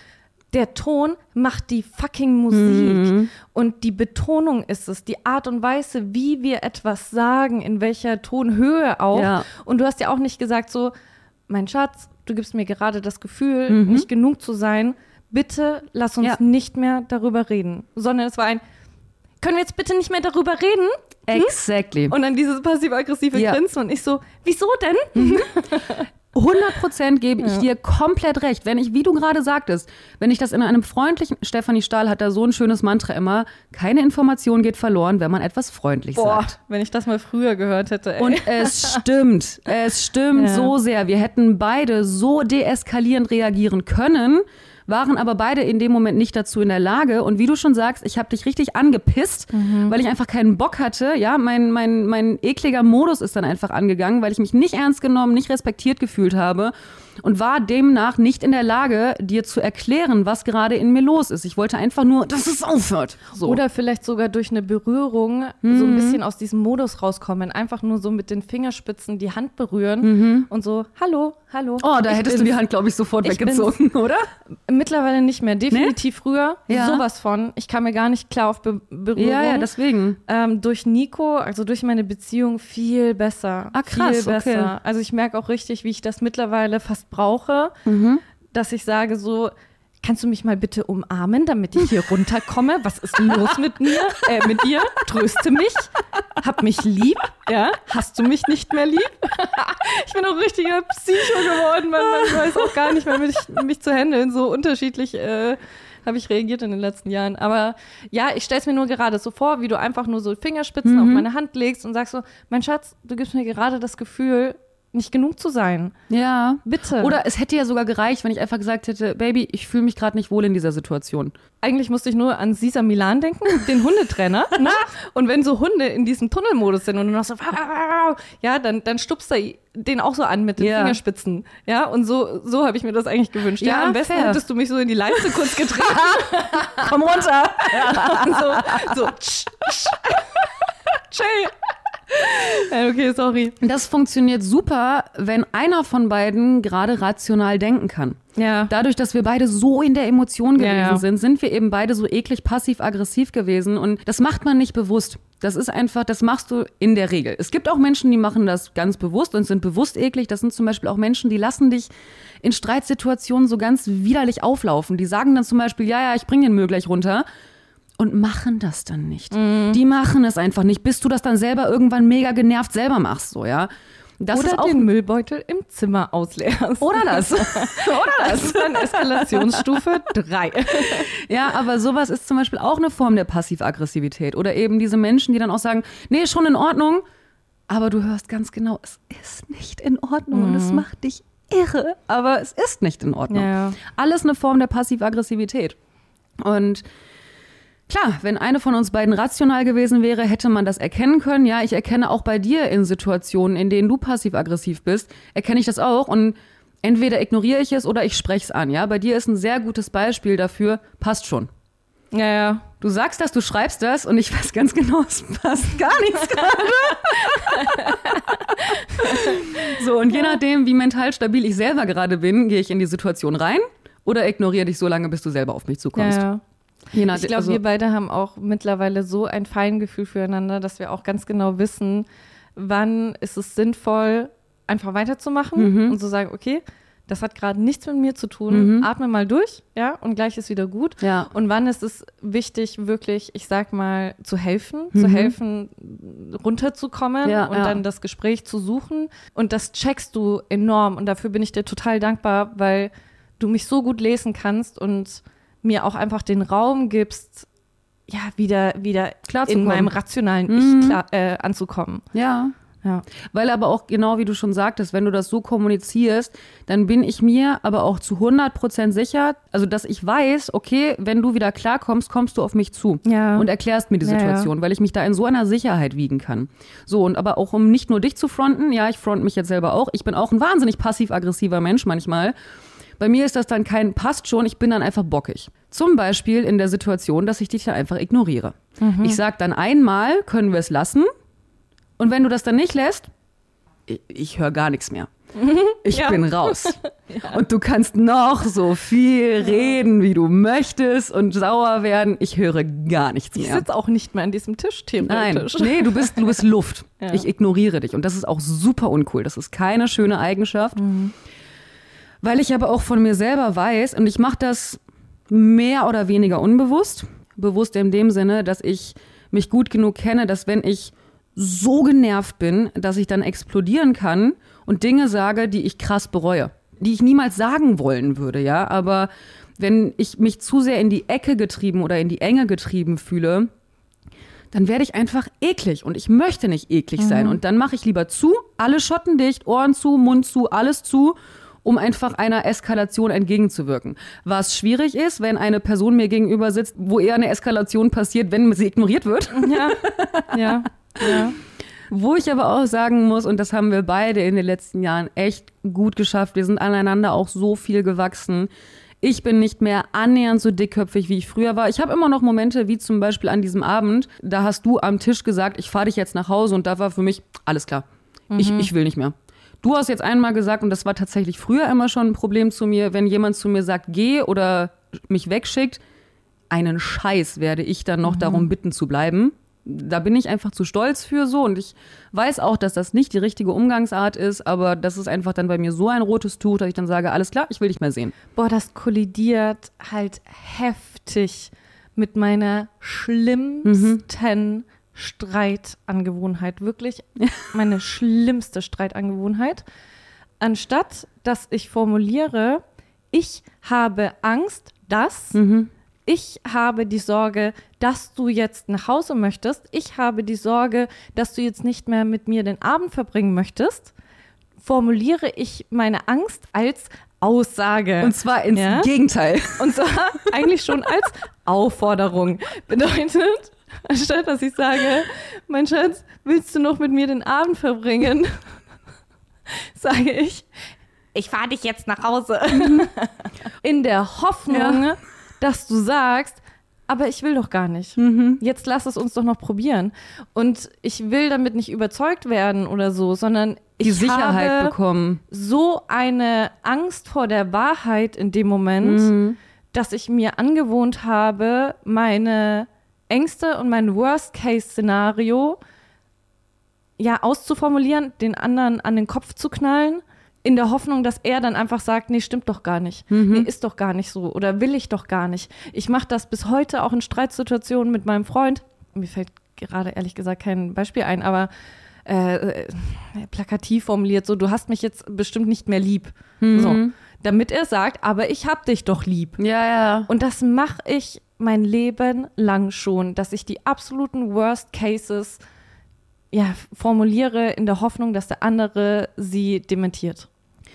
Speaker 1: der Ton macht die fucking Musik. Mhm. Und die Betonung ist es, die Art und Weise, wie wir etwas sagen, in welcher Tonhöhe auch. Ja. Und du hast ja auch nicht gesagt so, mein Schatz, du gibst mir gerade das Gefühl, mhm. nicht genug zu sein. Bitte lass uns ja. nicht mehr darüber reden. Sondern es war ein, können wir jetzt bitte nicht mehr darüber reden?
Speaker 2: Hm? Exactly.
Speaker 1: Und dann dieses passiv-aggressive ja. Grinsen und ich so, wieso denn?
Speaker 2: Mhm. hundert Prozent gebe ich ja. dir komplett recht. Wenn ich, wie du gerade sagtest, wenn ich das in einem freundlichen, Stefanie Stahl hat da so ein schönes Mantra immer, keine Information geht verloren, wenn man etwas freundlich
Speaker 1: Boah,
Speaker 2: sagt.
Speaker 1: Wenn ich das mal früher gehört hätte. Ey.
Speaker 2: Und es stimmt, es stimmt ja. so sehr. Wir hätten beide so deeskalierend reagieren können, waren aber beide in dem Moment nicht dazu in der Lage. Und wie du schon sagst, ich habe dich richtig angepisst, mhm. weil ich einfach keinen Bock hatte. Ja, mein, mein, mein ekliger Modus ist dann einfach angegangen, weil ich mich nicht ernst genommen, nicht respektiert gefühlt habe und war demnach nicht in der Lage, dir zu erklären, was gerade in mir los ist. Ich wollte einfach nur, dass es aufhört. So.
Speaker 1: Oder vielleicht sogar durch eine Berührung mhm. so ein bisschen aus diesem Modus rauskommen. Einfach nur so mit den Fingerspitzen die Hand berühren mhm. und so, hallo, hallo.
Speaker 2: Oh, da hättest du die Hand, glaube ich, sofort weggezogen, oder?
Speaker 1: Mittlerweile nicht mehr. Definitiv nee? früher.
Speaker 2: Ja.
Speaker 1: Sowas von. Ich kam mir gar nicht klar auf Be- Berührung.
Speaker 2: Ja, ja, deswegen.
Speaker 1: Ähm, durch Nico, also durch meine Beziehung viel besser.
Speaker 2: Ah, krass,
Speaker 1: viel besser.
Speaker 2: Okay.
Speaker 1: Also ich merke auch richtig, wie ich das mittlerweile fast brauche,
Speaker 2: mhm.
Speaker 1: dass ich sage so, kannst du mich mal bitte umarmen, damit ich hier runterkomme? Was ist los mit mir? Äh, mit dir? Tröste mich. Hab mich lieb. Ja? Hast du mich nicht mehr lieb? Ich bin auch ein richtiger Psycho geworden. Man, man weiß auch gar nicht mehr, mich, mich zu handeln. So unterschiedlich äh, habe ich reagiert in den letzten Jahren. Aber ja, ich stelle es mir nur gerade so vor, wie du einfach nur so Fingerspitzen mhm. auf meine Hand legst und sagst so, mein Schatz, du gibst mir gerade das Gefühl, nicht genug zu sein.
Speaker 2: Ja.
Speaker 1: Bitte.
Speaker 2: Oder es hätte ja sogar gereicht, wenn ich einfach gesagt hätte, Baby, ich fühle mich gerade nicht wohl in dieser Situation.
Speaker 1: Eigentlich musste ich nur an Cesar Milan denken, den Hundetrainer. Ne? Und wenn so Hunde in diesem Tunnelmodus sind und du noch so, ja, dann, dann stupst er den auch so an mit den ja. Fingerspitzen. Ja, und so, so habe ich mir das eigentlich gewünscht. Ja, ja am besten fair. Hättest du mich so in die Leiste kurz getreten.
Speaker 2: Komm runter.
Speaker 1: Und so, so, tsch, tsch. Chill. Okay, sorry.
Speaker 2: Das funktioniert super, wenn einer von beiden gerade rational denken kann.
Speaker 1: Ja.
Speaker 2: Dadurch, dass wir beide so in der Emotion gewesen
Speaker 1: ja, ja.
Speaker 2: sind, sind wir eben beide so eklig passiv-aggressiv gewesen. Und das macht man nicht bewusst. Das ist einfach, das machst du in der Regel. Es gibt auch Menschen, die machen das ganz bewusst und sind bewusst eklig. Das sind zum Beispiel auch Menschen, die lassen dich in Streitsituationen so ganz widerlich auflaufen. Die sagen dann zum Beispiel, ja, ja, ich bring den Müll gleich runter. Und machen das dann nicht.
Speaker 1: Mhm.
Speaker 2: Die machen es einfach nicht, bis du das dann selber irgendwann mega genervt selber machst, so, ja. Das
Speaker 1: Oder
Speaker 2: ist auch
Speaker 1: den Müllbeutel im Zimmer ausleerst.
Speaker 2: Oder das. Oder das.
Speaker 1: Das ist dann Eskalationsstufe drei.
Speaker 2: Ja, aber sowas ist zum Beispiel auch eine Form der Passiv-Aggressivität. Oder eben diese Menschen, die dann auch sagen, nee, ist schon in Ordnung, aber du hörst ganz genau, es ist nicht in Ordnung mhm. und es macht dich irre, aber es ist nicht in Ordnung.
Speaker 1: Ja.
Speaker 2: Alles eine Form der Passiv-Aggressivität. Und klar, wenn eine von uns beiden rational gewesen wäre, hätte man das erkennen können. Ja, ich erkenne auch bei dir in Situationen, in denen du passiv-aggressiv bist, erkenne ich das auch und entweder ignoriere ich es oder ich spreche es an. Ja, bei dir ist ein sehr gutes Beispiel dafür, passt schon.
Speaker 1: Ja, ja.
Speaker 2: Du sagst das, du schreibst das und ich weiß ganz genau, es passt gar nichts gerade. So, und je nachdem, wie mental stabil ich selber gerade bin, gehe ich in die Situation rein oder ignoriere dich so lange, bis du selber auf mich zukommst.
Speaker 1: Ja, ja. Ich glaube, also, wir beide haben auch mittlerweile so ein Feingefühl füreinander, dass wir auch ganz genau wissen, wann ist es sinnvoll, einfach weiterzumachen
Speaker 2: mhm.
Speaker 1: und zu sagen, okay, das hat gerade nichts mit mir zu tun,
Speaker 2: mhm.
Speaker 1: atme mal durch, ja, und gleich ist wieder gut.
Speaker 2: Ja.
Speaker 1: Und wann ist es wichtig, wirklich, ich sag mal, zu helfen,
Speaker 2: mhm.
Speaker 1: zu helfen, runterzukommen
Speaker 2: ja,
Speaker 1: und
Speaker 2: ja.
Speaker 1: dann das Gespräch zu suchen. Und das checkst du enorm und dafür bin ich dir total dankbar, weil du mich so gut lesen kannst und mir auch einfach den Raum gibst, ja, wieder, wieder
Speaker 2: klar
Speaker 1: in meinem rationalen
Speaker 2: mhm.
Speaker 1: Ich klar, äh, anzukommen.
Speaker 2: Ja.
Speaker 1: Ja.
Speaker 2: Weil aber auch, genau wie du schon sagtest, wenn du das so kommunizierst, dann bin ich mir aber auch zu hundert Prozent sicher, also dass ich weiß, okay, wenn du wieder klarkommst, kommst du auf mich zu
Speaker 1: ja.
Speaker 2: und erklärst mir die Situation, ja, ja. weil ich mich da in so einer Sicherheit wiegen kann. So, und aber auch um nicht nur dich zu fronten, ja, ich front mich jetzt selber auch, ich bin auch ein wahnsinnig passiv-aggressiver Mensch manchmal. Bei mir ist das dann kein passt schon, ich bin dann einfach bockig. Zum Beispiel in der Situation, dass ich dich dann einfach ignoriere.
Speaker 1: Mhm.
Speaker 2: Ich sag dann einmal, können wir es lassen? Und wenn du das dann nicht lässt, ich, ich höre gar nichts mehr. ich
Speaker 1: Ja.
Speaker 2: bin raus. Und du kannst noch so viel reden, wie du möchtest und sauer werden. Ich höre gar nichts
Speaker 1: Ich
Speaker 2: mehr.
Speaker 1: sitze auch nicht mehr an diesem Tisch,
Speaker 2: Nein,
Speaker 1: theoretisch.
Speaker 2: nee, du bist, du bist Luft.
Speaker 1: Ja.
Speaker 2: Ich ignoriere dich. Und das ist auch super uncool. Das ist keine schöne Eigenschaft.
Speaker 1: Mhm.
Speaker 2: Weil ich aber auch von mir selber weiß, und ich mache das mehr oder weniger unbewusst. Bewusst in dem Sinne, dass ich mich gut genug kenne, dass wenn ich so genervt bin, dass ich dann explodieren kann und Dinge sage, die ich krass bereue. Die ich niemals sagen wollen würde, ja. Aber wenn ich mich zu sehr in die Ecke getrieben oder in die Enge getrieben fühle, dann werde ich einfach eklig und ich möchte nicht eklig sein. Und dann mache ich lieber zu, alle Schotten dicht, Ohren zu, Mund zu, alles zu, um einfach einer Eskalation entgegenzuwirken. Was schwierig ist, wenn eine Person mir gegenüber sitzt, wo eher eine Eskalation passiert, wenn sie ignoriert wird.
Speaker 1: Ja, ja, ja.
Speaker 2: Wo ich aber auch sagen muss, und das haben wir beide in den letzten Jahren echt gut geschafft, wir sind aneinander auch so viel gewachsen. Ich bin nicht mehr annähernd so dickköpfig, wie ich früher war. Ich habe immer noch Momente, wie zum Beispiel an diesem Abend, da hast du am Tisch gesagt, ich fahre dich jetzt nach Hause, und da war für mich, alles klar, mhm. ich, ich will nicht mehr. Du hast jetzt einmal gesagt, und das war tatsächlich früher immer schon ein Problem zu mir, wenn jemand zu mir sagt, geh oder mich wegschickt, einen Scheiß werde ich dann noch mhm. darum bitten zu bleiben. Da bin ich einfach zu stolz für so, und ich weiß auch, dass das nicht die richtige Umgangsart ist, aber das ist einfach dann bei mir so ein rotes Tuch, dass ich dann sage, alles klar, ich will dich mehr sehen.
Speaker 1: Boah, das kollidiert halt heftig mit meiner schlimmsten mhm. Streitangewohnheit. Wirklich meine schlimmste Streitangewohnheit. Anstatt, dass ich formuliere, ich habe Angst, dass... Mhm. Ich habe die Sorge, dass du jetzt nach Hause möchtest. Ich habe die Sorge, dass du jetzt nicht mehr mit mir den Abend verbringen möchtest. Formuliere ich meine Angst als Aussage.
Speaker 2: Und zwar ins ja? Gegenteil.
Speaker 1: Und zwar eigentlich schon als Aufforderung. Bedeutet, anstatt dass ich sage, mein Schatz, willst du noch mit mir den Abend verbringen? Sage ich, ich fahre dich jetzt nach Hause. In der Hoffnung, ja. dass du sagst, aber ich will doch gar nicht. Mhm. Jetzt lass es uns doch noch probieren. Und ich will damit nicht überzeugt werden oder so, sondern ich
Speaker 2: die Sicherheit
Speaker 1: habe
Speaker 2: bekommen.
Speaker 1: So eine Angst vor der Wahrheit in dem Moment, mhm. dass ich mir angewohnt habe, meine Ängste und mein Worst-Case-Szenario ja auszuformulieren, den anderen an den Kopf zu knallen, in der Hoffnung, dass er dann einfach sagt, nee, stimmt doch gar nicht. Mhm. Nee, ist doch gar nicht so oder will ich doch gar nicht. Ich mache das bis heute auch in Streitsituationen mit meinem Freund. Mir fällt gerade ehrlich gesagt kein Beispiel ein, aber äh, plakativ formuliert so, du hast mich jetzt bestimmt nicht mehr lieb. Mhm. So, damit er sagt, aber ich hab dich doch lieb.
Speaker 2: Ja, ja.
Speaker 1: Und das mache ich mein Leben lang schon, dass ich die absoluten Worst Cases ja, formuliere in der Hoffnung, dass der andere sie dementiert.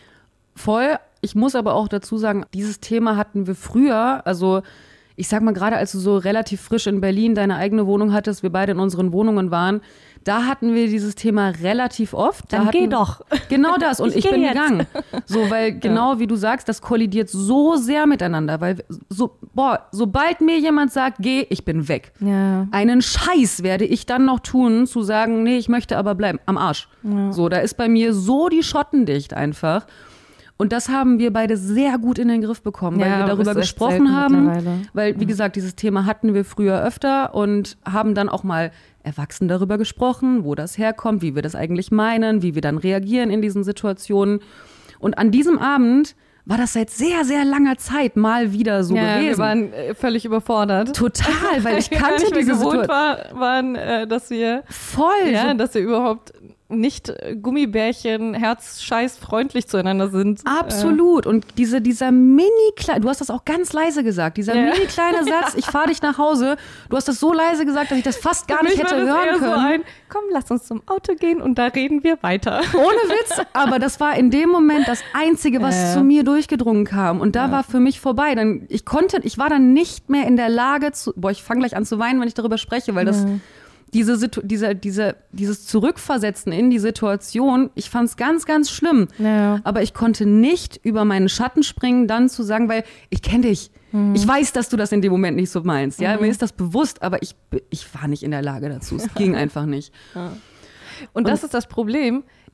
Speaker 2: Voll. Ich muss aber auch dazu sagen, dieses Thema hatten wir früher, also ich sag mal gerade, als du so relativ frisch in Berlin deine eigene Wohnung hattest, wir beide in unseren Wohnungen waren, da hatten wir dieses Thema relativ oft. Da
Speaker 1: Dann
Speaker 2: hatten,
Speaker 1: geh doch.
Speaker 2: Genau das. Und ich,
Speaker 1: ich
Speaker 2: bin
Speaker 1: jetzt.
Speaker 2: gegangen. So, weil genau
Speaker 1: ja.
Speaker 2: wie du sagst, das kollidiert so sehr miteinander. Weil, so, boah, sobald mir jemand sagt, geh, ich bin weg.
Speaker 1: Ja.
Speaker 2: Einen Scheiß werde ich dann noch tun, zu sagen, nee, ich möchte aber bleiben. Am Arsch.
Speaker 1: Ja.
Speaker 2: So, da ist bei mir so die Schotten dicht einfach. Und das haben wir beide sehr gut in den Griff bekommen, weil
Speaker 1: ja,
Speaker 2: wir darüber gesprochen haben. Weil, wie gesagt, dieses Thema hatten wir früher öfter und haben dann auch mal erwachsen darüber gesprochen, wo das herkommt, wie wir das eigentlich meinen, wie wir dann reagieren in diesen Situationen. Und an diesem Abend war das seit sehr, sehr langer Zeit mal wieder so
Speaker 1: ja,
Speaker 2: gewesen.
Speaker 1: Wir waren äh, völlig überfordert.
Speaker 2: Total, weil ich kannte
Speaker 1: wir
Speaker 2: diese
Speaker 1: gewohnt
Speaker 2: Situation.
Speaker 1: War, waren, äh, dass wir
Speaker 2: voll,
Speaker 1: ja,
Speaker 2: so
Speaker 1: dass wir überhaupt nicht Gummibärchen, herzscheiß freundlich zueinander sind.
Speaker 2: Absolut. Und diese, dieser mini kleine, du hast das auch ganz leise gesagt, dieser ja. mini kleine Satz, ich fahre dich nach Hause, du hast das so leise gesagt, dass ich das fast gar nicht hätte hören können. So ein,
Speaker 1: komm, lass uns zum Auto gehen und da reden wir weiter.
Speaker 2: Ohne Witz, aber das war in dem Moment das Einzige, was äh. zu mir durchgedrungen kam. Und da ja. war für mich vorbei. Dann, ich konnte, ich war dann nicht mehr in der Lage zu, boah, ich fange gleich an zu weinen, wenn ich darüber spreche, weil das... Ja. Diese, diese, diese, dieses Zurückversetzen in die Situation, ich fand es ganz, ganz schlimm.
Speaker 1: Ja.
Speaker 2: Aber ich konnte nicht über meinen Schatten springen, dann zu sagen, weil ich kenne dich. Mhm. Ich weiß, dass du das in dem Moment nicht so meinst. Ja, mhm. Mir ist das bewusst, aber ich, ich war nicht in der Lage dazu. Es ging einfach nicht.
Speaker 1: Ja. Und das Und, ist das Problem.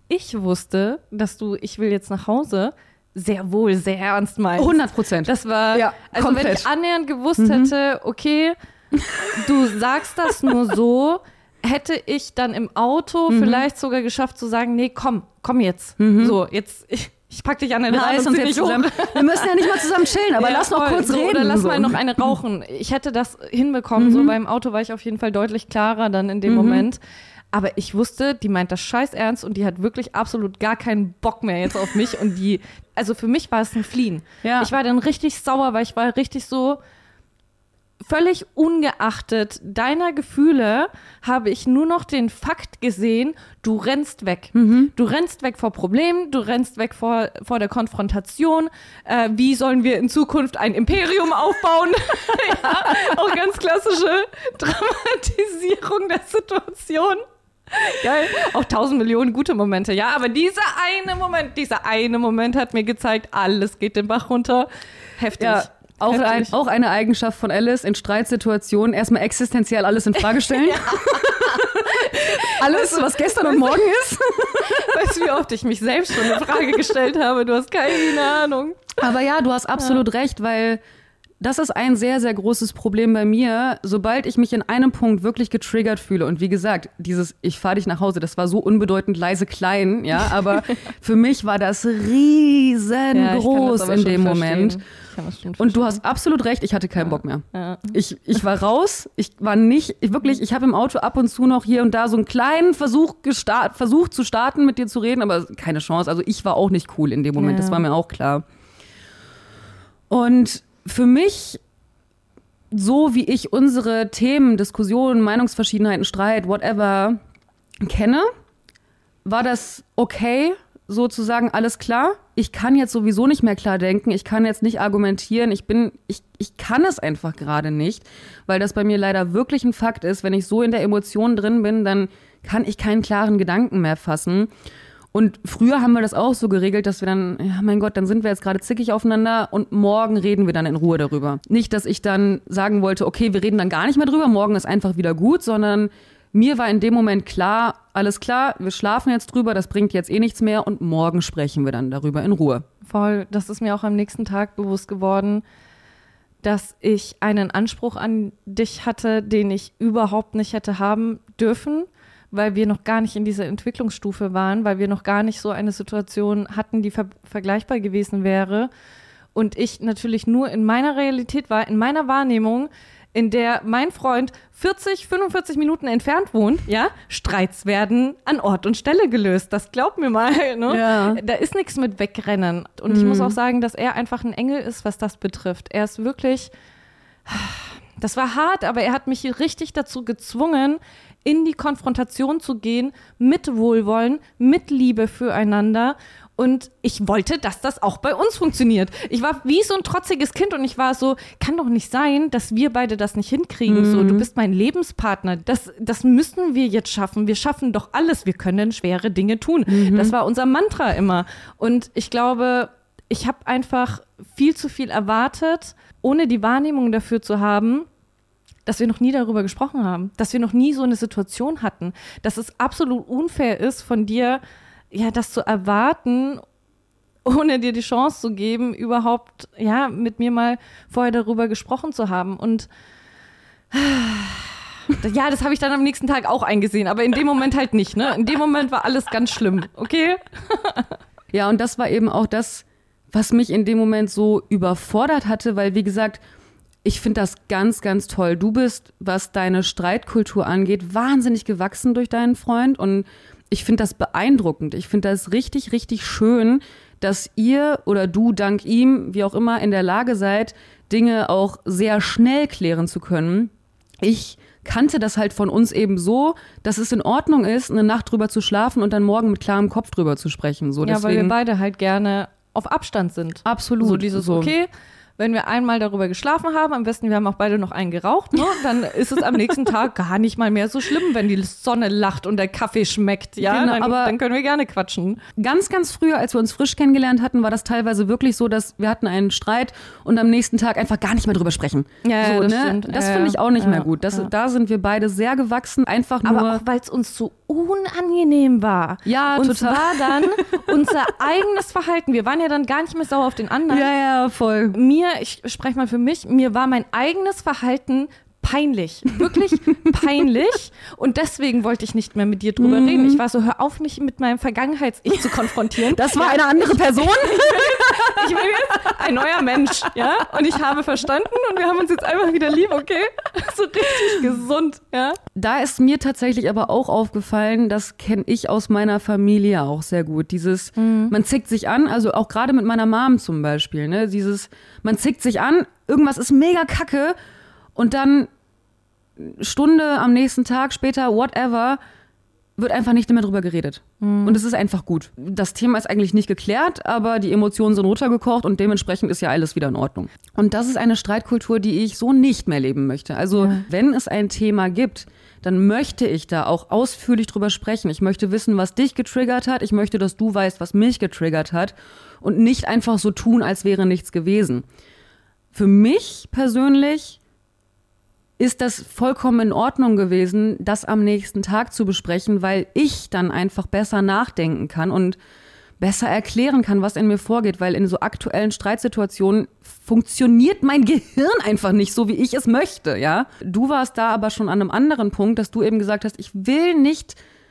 Speaker 1: ich wusste, dass du, ich will jetzt nach Hause, sehr wohl, sehr ernst meinst.
Speaker 2: hundert Prozent.
Speaker 1: Das war,
Speaker 2: ja,
Speaker 1: also
Speaker 2: komplett.
Speaker 1: wenn ich annähernd gewusst
Speaker 2: mhm.
Speaker 1: hätte, okay, du sagst das nur so, hätte ich dann im Auto mhm. vielleicht sogar geschafft zu sagen, nee, komm, komm jetzt. Mhm. So, jetzt, ich, ich pack dich an den Haaren und
Speaker 2: uns
Speaker 1: zieh
Speaker 2: jetzt
Speaker 1: dich hoch.
Speaker 2: zusammen. Wir müssen ja nicht mal zusammen chillen, aber ja, lass noch
Speaker 1: voll.
Speaker 2: kurz
Speaker 1: so,
Speaker 2: reden.
Speaker 1: Oder lass
Speaker 2: so.
Speaker 1: mal noch eine rauchen. Ich hätte das hinbekommen,
Speaker 2: mhm.
Speaker 1: so beim Auto war ich auf jeden Fall deutlich klarer dann in dem
Speaker 2: mhm.
Speaker 1: Moment. Aber ich wusste, die meint das scheiß ernst und die hat wirklich absolut gar keinen Bock mehr jetzt auf mich. Und die, also für mich war es ein Fliehen.
Speaker 2: Ja.
Speaker 1: Ich war dann richtig sauer, weil ich war richtig so, völlig ungeachtet deiner Gefühle habe ich nur noch den Fakt gesehen, du rennst weg.
Speaker 2: Mhm.
Speaker 1: Du rennst weg vor Problemen, du rennst weg vor, vor der Konfrontation. Äh, wie sollen wir in Zukunft ein Imperium aufbauen? Ja, auch ganz klassische Dramatisierung der Situation. Geil. Auch tausend Millionen gute Momente, ja. Aber dieser eine Moment, dieser eine Moment hat mir gezeigt, alles geht den Bach runter. Heftig.
Speaker 2: Ja. Auch, ein, auch eine Eigenschaft von Alice in Streitsituationen, erstmal existenziell alles in Frage stellen. Ja. Alles, weißt du, was gestern und morgen ist.
Speaker 1: Weißt du, wie oft ich mich selbst schon in Frage gestellt habe? Du hast keine Ahnung.
Speaker 2: Aber ja, du hast absolut ja. recht, weil das ist ein sehr, sehr großes Problem bei mir. Sobald ich mich in einem Punkt wirklich getriggert fühle und wie gesagt, dieses ich fahre dich nach Hause, das war so unbedeutend leise klein, ja, aber für mich war das riesengroß ja, in dem Moment. Und du hast absolut recht, ich hatte keinen ja. Bock mehr. Ja. Ich, ich war raus, ich war nicht, ich wirklich, ich habe im Auto ab und zu noch hier und da so einen kleinen Versuch gestart, versucht zu starten, mit dir zu reden, aber keine Chance. Also ich war auch nicht cool in dem Moment, ja. das war mir auch klar. Und für mich, so wie ich unsere Themen, Diskussionen, Meinungsverschiedenheiten, Streit, whatever kenne, war das okay, sozusagen alles klar. Ich kann jetzt sowieso nicht mehr klar denken, ich kann jetzt nicht argumentieren, ich bin, ich, ich kann es einfach gerade nicht, weil das bei mir leider wirklich ein Fakt ist, wenn ich so in der Emotion drin bin, dann kann ich keinen klaren Gedanken mehr fassen. Und früher haben wir das auch so geregelt, dass wir dann, ja mein Gott, dann sind wir jetzt gerade zickig aufeinander und morgen reden wir dann in Ruhe darüber. Nicht, dass ich dann sagen wollte, okay, wir reden dann gar nicht mehr drüber, morgen ist einfach wieder gut, sondern mir war in dem Moment klar, alles klar, wir schlafen jetzt drüber, das bringt jetzt eh nichts mehr und morgen sprechen wir dann darüber in Ruhe.
Speaker 1: Voll, das ist mir auch am nächsten Tag bewusst geworden, dass ich einen Anspruch an dich hatte, den ich überhaupt nicht hätte haben dürfen, weil wir noch gar nicht in dieser Entwicklungsstufe waren, weil wir noch gar nicht so eine Situation hatten, die ver- vergleichbar gewesen wäre. Und ich natürlich nur in meiner Realität war, in meiner Wahrnehmung, in der mein Freund vierzig, fünfundvierzig Minuten entfernt wohnt, ja, Streits werden an Ort und Stelle gelöst. Das glaub mir mal, ne? Ja. Da ist nichts mit Wegrennen. Und mhm. ich muss auch sagen, dass er einfach ein Engel ist, was das betrifft. Er ist wirklich, das war hart, aber er hat mich richtig dazu gezwungen, in die Konfrontation zu gehen, mit Wohlwollen, mit Liebe füreinander. Und ich wollte, dass das auch bei uns funktioniert. Ich war wie so ein trotziges Kind und ich war so, kann doch nicht sein, dass wir beide das nicht hinkriegen. Mhm. So, du bist mein Lebenspartner. Das, das müssen wir jetzt schaffen. Wir schaffen doch alles. Wir können schwere Dinge tun. Mhm. Das war unser Mantra immer. Und ich glaube, ich habe einfach viel zu viel erwartet, ohne die Wahrnehmung dafür zu haben, dass wir noch nie darüber gesprochen haben, dass wir noch nie so eine Situation hatten, dass es absolut unfair ist von dir, ja, das zu erwarten, ohne dir die Chance zu geben, überhaupt, ja, mit mir mal vorher darüber gesprochen zu haben. Und ja, das habe ich dann am nächsten Tag auch eingesehen, aber in dem Moment halt nicht, ne? In dem Moment war alles ganz schlimm, okay?
Speaker 2: Ja, und das war eben auch das, was mich in dem Moment so überfordert hatte, weil, wie gesagt, ich finde das ganz, ganz toll. Du bist, was deine Streitkultur angeht, wahnsinnig gewachsen durch deinen Freund und ich finde das beeindruckend. Ich finde das richtig, richtig schön, dass ihr oder du dank ihm, wie auch immer, in der Lage seid, Dinge auch sehr schnell klären zu können. Ich kannte das halt von uns eben so, dass es in Ordnung ist, eine Nacht drüber zu schlafen und dann morgen mit klarem Kopf drüber zu sprechen. So,
Speaker 1: ja,
Speaker 2: deswegen,
Speaker 1: weil wir beide halt gerne auf Abstand sind.
Speaker 2: Absolut.
Speaker 1: So dieses,
Speaker 2: so.
Speaker 1: okay, wenn wir einmal darüber geschlafen haben, am besten wir haben auch beide noch einen geraucht, ne? Dann ist es am nächsten Tag gar nicht mal mehr so schlimm, wenn die Sonne lacht und der Kaffee schmeckt. Ja,
Speaker 2: genau,
Speaker 1: dann,
Speaker 2: aber
Speaker 1: dann können wir gerne quatschen.
Speaker 2: Ganz, ganz früher, als wir uns frisch kennengelernt hatten, war das teilweise wirklich so, dass wir hatten einen Streit und am nächsten Tag einfach gar nicht mehr drüber sprechen.
Speaker 1: Ja,
Speaker 2: so,
Speaker 1: ja, das
Speaker 2: ne?
Speaker 1: stimmt.
Speaker 2: Das
Speaker 1: ja,
Speaker 2: finde ich auch nicht
Speaker 1: ja,
Speaker 2: mehr gut. Das,
Speaker 1: ja.
Speaker 2: Da sind wir beide sehr gewachsen, einfach nur.
Speaker 1: Aber auch, weil es uns so unangenehm war.
Speaker 2: Ja,
Speaker 1: und
Speaker 2: total.
Speaker 1: Und zwar dann unser eigenes Verhalten. Wir waren ja dann gar nicht mehr sauer auf den anderen.
Speaker 2: Ja, ja, voll.
Speaker 1: Mir, ich spreche mal für mich, mir war mein eigenes Verhalten peinlich, wirklich peinlich und deswegen wollte ich nicht mehr mit dir drüber
Speaker 2: mhm.
Speaker 1: reden. Ich war so, hör auf, mich mit meinem Vergangenheits-Ich zu konfrontieren.
Speaker 2: Das war ja. eine andere Person?
Speaker 1: Ich bin jetzt ein neuer Mensch, ja, und ich habe verstanden und wir haben uns jetzt einfach wieder lieb, okay? So richtig gesund, ja.
Speaker 2: Da ist mir tatsächlich aber auch aufgefallen, das kenne ich aus meiner Familie auch sehr gut, dieses, mhm. man zickt sich an, also auch gerade mit meiner Mom zum Beispiel, ne, dieses, man zickt sich an, irgendwas ist mega kacke und dann Stunde am nächsten Tag später, whatever, wird einfach nicht mehr drüber geredet. Mhm. Und es ist einfach gut. Das Thema ist eigentlich nicht geklärt, aber die Emotionen sind runtergekocht und dementsprechend ist ja alles wieder in Ordnung. Und das ist eine Streitkultur, die ich so nicht mehr leben möchte. Also ja. wenn es ein Thema gibt, dann möchte ich da auch ausführlich drüber sprechen. Ich möchte wissen, was dich getriggert hat. Ich möchte, dass du weißt, was mich getriggert hat. Und nicht einfach so tun, als wäre nichts gewesen. Für mich persönlich ist das vollkommen in Ordnung gewesen, das am nächsten Tag zu besprechen, weil ich dann einfach besser nachdenken kann und besser erklären kann, was in mir vorgeht, weil in so aktuellen Streitsituationen funktioniert mein Gehirn einfach nicht so, wie ich es möchte, ja. Du warst da aber schon an einem anderen Punkt, dass du eben gesagt hast, ich will nicht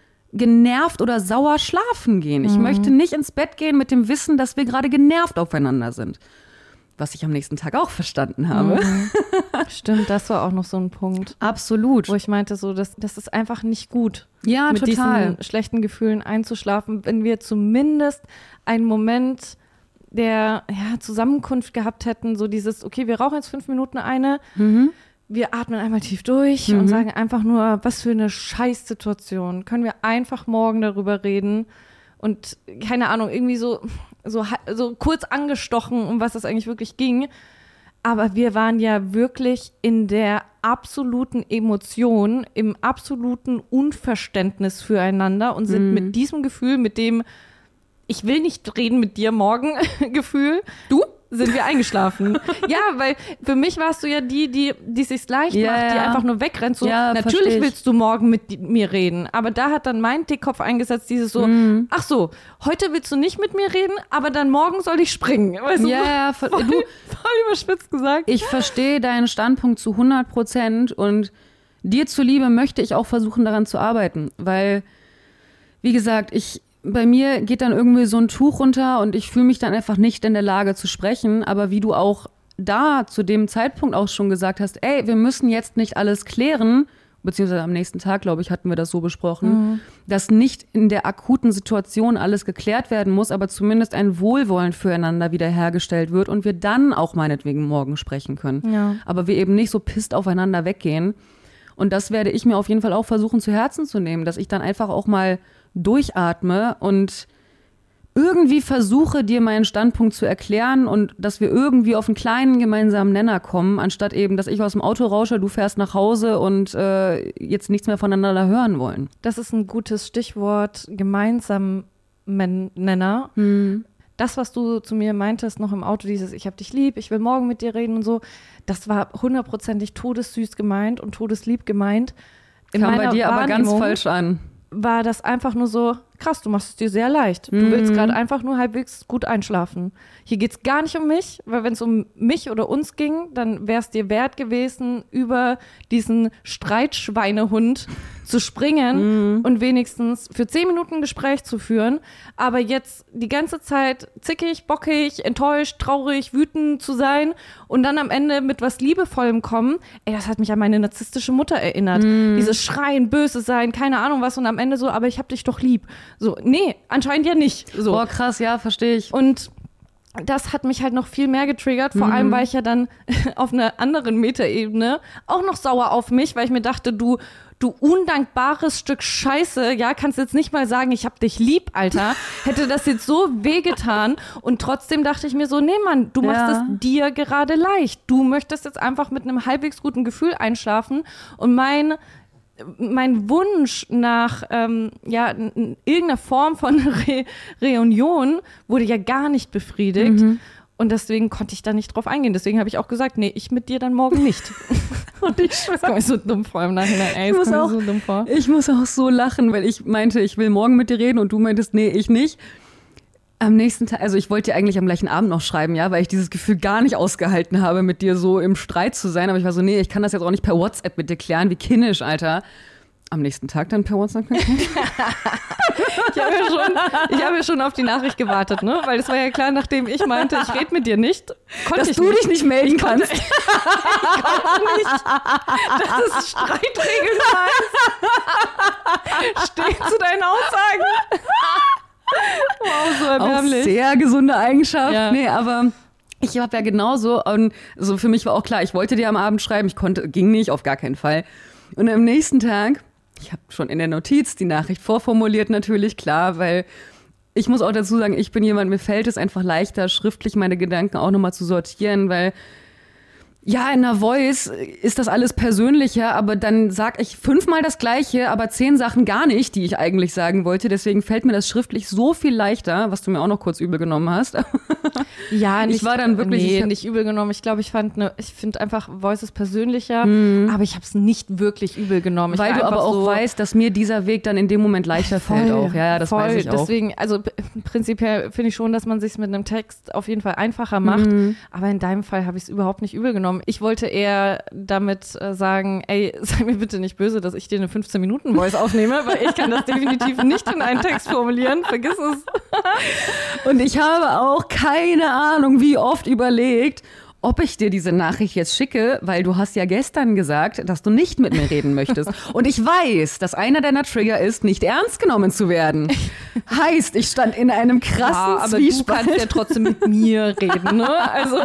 Speaker 2: genervt oder sauer schlafen gehen. Ich mhm. möchte nicht ins Bett gehen mit dem Wissen, dass wir gerade genervt aufeinander sind. Was ich am nächsten Tag auch verstanden habe.
Speaker 1: Mhm. Stimmt, das war auch noch so ein Punkt.
Speaker 2: Absolut.
Speaker 1: Wo ich meinte, so, das, das ist einfach nicht gut.
Speaker 2: Ja,
Speaker 1: mit
Speaker 2: total.
Speaker 1: diesen schlechten Gefühlen einzuschlafen, wenn wir zumindest einen Moment der ja, Zusammenkunft gehabt hätten, so dieses, okay, wir rauchen jetzt fünf Minuten eine, mhm. wir atmen einmal tief durch mhm. und sagen einfach nur, was für eine Scheißsituation. Können wir einfach morgen darüber reden? Und keine Ahnung, irgendwie so, so, so kurz angestochen, um was es eigentlich wirklich ging. Aber wir waren ja wirklich in der absoluten Emotion, im absoluten Unverständnis füreinander und sind mm. mit diesem Gefühl, mit dem ich will nicht reden mit dir morgen Gefühl,
Speaker 2: du?
Speaker 1: sind wir eingeschlafen. Ja, weil für mich warst du ja die, die die es sich leicht
Speaker 2: ja,
Speaker 1: macht, die
Speaker 2: ja.
Speaker 1: einfach nur wegrennt. So,
Speaker 2: ja,
Speaker 1: natürlich willst du morgen mit die, mir reden. Aber da hat dann mein Dickkopf eingesetzt, dieses so, mm. ach so, heute willst du nicht mit mir reden, aber dann morgen soll ich springen. Weißt du,
Speaker 2: ja, ja,
Speaker 1: voll,
Speaker 2: du,
Speaker 1: voll überspitzt gesagt.
Speaker 2: Ich verstehe deinen Standpunkt zu hundert Prozent und dir zuliebe möchte ich auch versuchen, daran zu arbeiten. Weil, wie gesagt, ich bei mir geht dann irgendwie so ein Tuch runter und ich fühle mich dann einfach nicht in der Lage zu sprechen. Aber wie du auch da zu dem Zeitpunkt auch schon gesagt hast, ey, wir müssen jetzt nicht alles klären, beziehungsweise am nächsten Tag, glaube ich, hatten wir das so besprochen, mhm. dass nicht in der akuten Situation alles geklärt werden muss, aber zumindest ein Wohlwollen füreinander wiederhergestellt wird und wir dann auch meinetwegen morgen sprechen können.
Speaker 1: Ja.
Speaker 2: Aber wir eben nicht so pisst aufeinander weggehen. Und das werde ich mir auf jeden Fall auch versuchen zu Herzen zu nehmen, dass ich dann einfach auch mal durchatme und irgendwie versuche, dir meinen Standpunkt zu erklären und dass wir irgendwie auf einen kleinen gemeinsamen Nenner kommen, anstatt eben, dass ich aus dem Auto rausche, du fährst nach Hause und äh, jetzt nichts mehr voneinander hören wollen.
Speaker 1: Das ist ein gutes Stichwort, gemeinsam Nenner. Hm. Das, was du zu mir meintest noch im Auto, dieses ich hab dich lieb, ich will morgen mit dir reden und so, das war hundertprozentig todessüß gemeint und todeslieb gemeint.
Speaker 2: In Kam bei dir aber ganz falsch an.
Speaker 1: War das einfach nur so, krass, du machst es dir sehr leicht. Du mm. willst gerade einfach nur halbwegs gut einschlafen. Hier geht es gar nicht um mich, weil wenn es um mich oder uns ging, dann wäre es dir wert gewesen, über diesen Streitschweinehund zu springen mm. und wenigstens für zehn Minuten ein Gespräch zu führen. Aber jetzt die ganze Zeit zickig, bockig, enttäuscht, traurig, wütend zu sein und dann am Ende mit was Liebevollem kommen. Ey, das hat mich an meine narzisstische Mutter erinnert. Mm. Dieses Schreien, böse sein, keine Ahnung was und am Ende so, aber ich hab dich doch lieb. So, nee, anscheinend ja nicht. So.
Speaker 2: Boah, krass, ja, verstehe ich.
Speaker 1: Und das hat mich halt noch viel mehr getriggert. Vor mhm. allem war ich ja dann auf einer anderen Metaebene auch noch sauer auf mich, weil ich mir dachte, du, du undankbares Stück Scheiße, ja, kannst jetzt nicht mal sagen, ich hab dich lieb, Alter. Hätte das jetzt so wehgetan. Und trotzdem dachte ich mir so, nee, Mann, du machst
Speaker 2: ja.
Speaker 1: es dir gerade leicht. Du möchtest jetzt einfach mit einem halbwegs guten Gefühl einschlafen. Und mein Mein Wunsch nach ähm, ja, n- irgendeiner Form von Re- Reunion wurde ja gar nicht befriedigt. Mhm. Und deswegen konnte ich da nicht drauf eingehen. Deswegen habe ich auch gesagt, nee, ich mit dir dann morgen nicht.
Speaker 2: Und ich schwör,
Speaker 1: das kommt mir so dumm vor im Nachhinein. Ey, das
Speaker 2: ich, muss
Speaker 1: kommt
Speaker 2: auch,
Speaker 1: mir so dumm vor.
Speaker 2: ich muss auch so lachen, weil ich meinte, ich will morgen mit dir reden und du meintest, nee, ich nicht. Am nächsten Tag, also ich wollte dir eigentlich am gleichen Abend noch schreiben, ja, weil ich dieses Gefühl gar nicht ausgehalten habe, mit dir so im Streit zu sein. Aber ich war so, nee, ich kann das jetzt auch nicht per WhatsApp mit dir klären, wie kindisch, Alter. Am nächsten Tag dann per WhatsApp? Ich
Speaker 1: habe ja schon, ich habe ja schon auf die Nachricht gewartet, ne? Weil es war ja klar, nachdem ich meinte, ich rede mit dir nicht, konnte
Speaker 2: dass
Speaker 1: ich
Speaker 2: du
Speaker 1: nicht.
Speaker 2: dich nicht melden
Speaker 1: ich
Speaker 2: kannst.
Speaker 1: Konnte, ich konnte nicht. Das ist Streitregeln heißt. Steh zu deinen Aussagen. Wow, so erbärmlich.
Speaker 2: Auch sehr gesunde Eigenschaft.
Speaker 1: Ja.
Speaker 2: Nee, aber ich habe ja genauso, und so für mich war auch klar, ich wollte dir am Abend schreiben, ich konnte, ging nicht, auf gar keinen Fall. Und am nächsten Tag, ich habe schon in der Notiz die Nachricht vorformuliert natürlich, klar, weil ich muss auch dazu sagen, ich bin jemand, mir fällt es einfach leichter, schriftlich meine Gedanken auch nochmal zu sortieren, weil ja, in einer Voice ist das alles persönlicher, aber dann sag ich fünfmal das Gleiche, aber zehn Sachen gar nicht, die ich eigentlich sagen wollte. Deswegen fällt mir das schriftlich so viel leichter, was du mir auch noch kurz übel genommen hast.
Speaker 1: Ja, nicht,
Speaker 2: ich war dann wirklich
Speaker 1: nee,
Speaker 2: ich hab,
Speaker 1: nicht übel genommen. Ich glaube, ich fand ne, ich finde einfach Voice ist persönlicher, mhm. aber ich habe es nicht wirklich übel genommen. Ich
Speaker 2: weil du aber auch so weißt, dass mir dieser Weg dann in dem Moment leichter
Speaker 1: voll,
Speaker 2: fällt auch. Ja, ja, das
Speaker 1: voll.
Speaker 2: weiß ich auch.
Speaker 1: Deswegen, also p- prinzipiell finde ich schon, dass man sich mit einem Text auf jeden Fall einfacher macht. Mhm. Aber in deinem Fall habe ich es überhaupt nicht übel genommen. Ich wollte eher damit äh, sagen, ey, sei mir bitte nicht böse, dass ich dir eine fünfzehn Minuten Voice aufnehme, weil ich kann das definitiv nicht in einen Text formulieren. Vergiss es.
Speaker 2: Und ich habe auch keine Ahnung, wie oft überlegt, ob ich dir diese Nachricht jetzt schicke, weil du hast ja gestern gesagt, dass du nicht mit mir reden möchtest. Und ich weiß, dass einer deiner Trigger ist, nicht ernst genommen zu werden. Heißt, ich stand in einem krassen
Speaker 1: ja, aber
Speaker 2: Zwiespalt.
Speaker 1: Du kannst ja trotzdem mit mir reden, ne? Also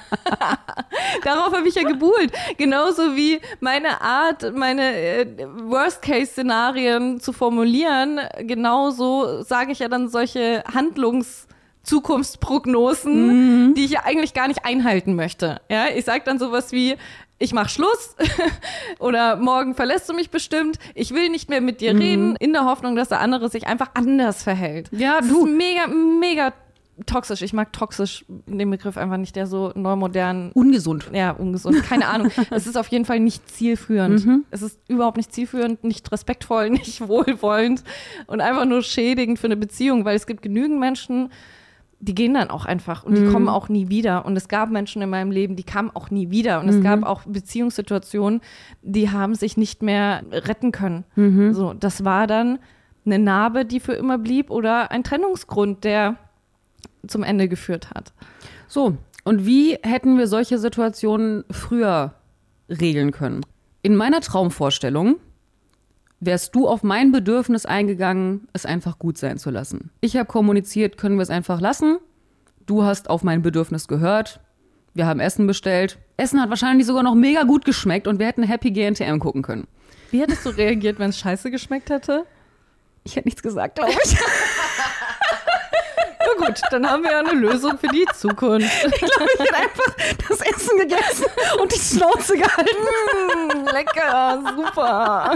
Speaker 1: darauf habe ich ja gebuhlt. Genauso wie meine Art, meine äh, Worst-Case-Szenarien zu formulieren, genauso sage ich ja dann solche Handlungs- Zukunftsprognosen, mhm. die ich ja eigentlich gar nicht einhalten möchte. Ja, ich sage dann sowas wie, ich mach Schluss oder morgen verlässt du mich bestimmt, ich will nicht mehr mit dir mhm. reden, in der Hoffnung, dass der andere sich einfach anders verhält.
Speaker 2: Ja,
Speaker 1: das
Speaker 2: du.
Speaker 1: ist mega, mega toxisch. Ich mag toxisch den Begriff einfach nicht, der so neumodern.
Speaker 2: Ungesund.
Speaker 1: Ja, ungesund. Keine Ahnung. Es ist auf jeden Fall nicht zielführend. Mhm. Es ist überhaupt nicht zielführend, nicht respektvoll, nicht wohlwollend und einfach nur schädigend für eine Beziehung, weil es gibt genügend Menschen, die gehen dann auch einfach und die mhm. kommen auch nie wieder. Und es gab Menschen in meinem Leben, die kamen auch nie wieder. Und mhm. es gab auch Beziehungssituationen, die haben sich nicht mehr retten können. Mhm. So, das war dann eine Narbe, die für immer blieb oder ein Trennungsgrund, der zum Ende geführt hat.
Speaker 2: So, und wie hätten wir solche Situationen früher regeln können? In meiner Traumvorstellung wärst du auf mein Bedürfnis eingegangen, es einfach gut sein zu lassen. Ich habe kommuniziert, können wir es einfach lassen. Du hast auf mein Bedürfnis gehört. Wir haben Essen bestellt. Essen hat wahrscheinlich sogar noch mega gut geschmeckt und wir hätten Happy G N T M gucken können.
Speaker 1: Wie hättest du reagiert, wenn es scheiße geschmeckt hätte?
Speaker 2: Ich hätte nichts gesagt, glaube ich.
Speaker 1: Na gut, dann haben wir ja eine Lösung für die Zukunft.
Speaker 2: Ich glaube, ich hätte einfach das Essen gegessen und die Schnauze gehalten.
Speaker 1: Mm, lecker, super.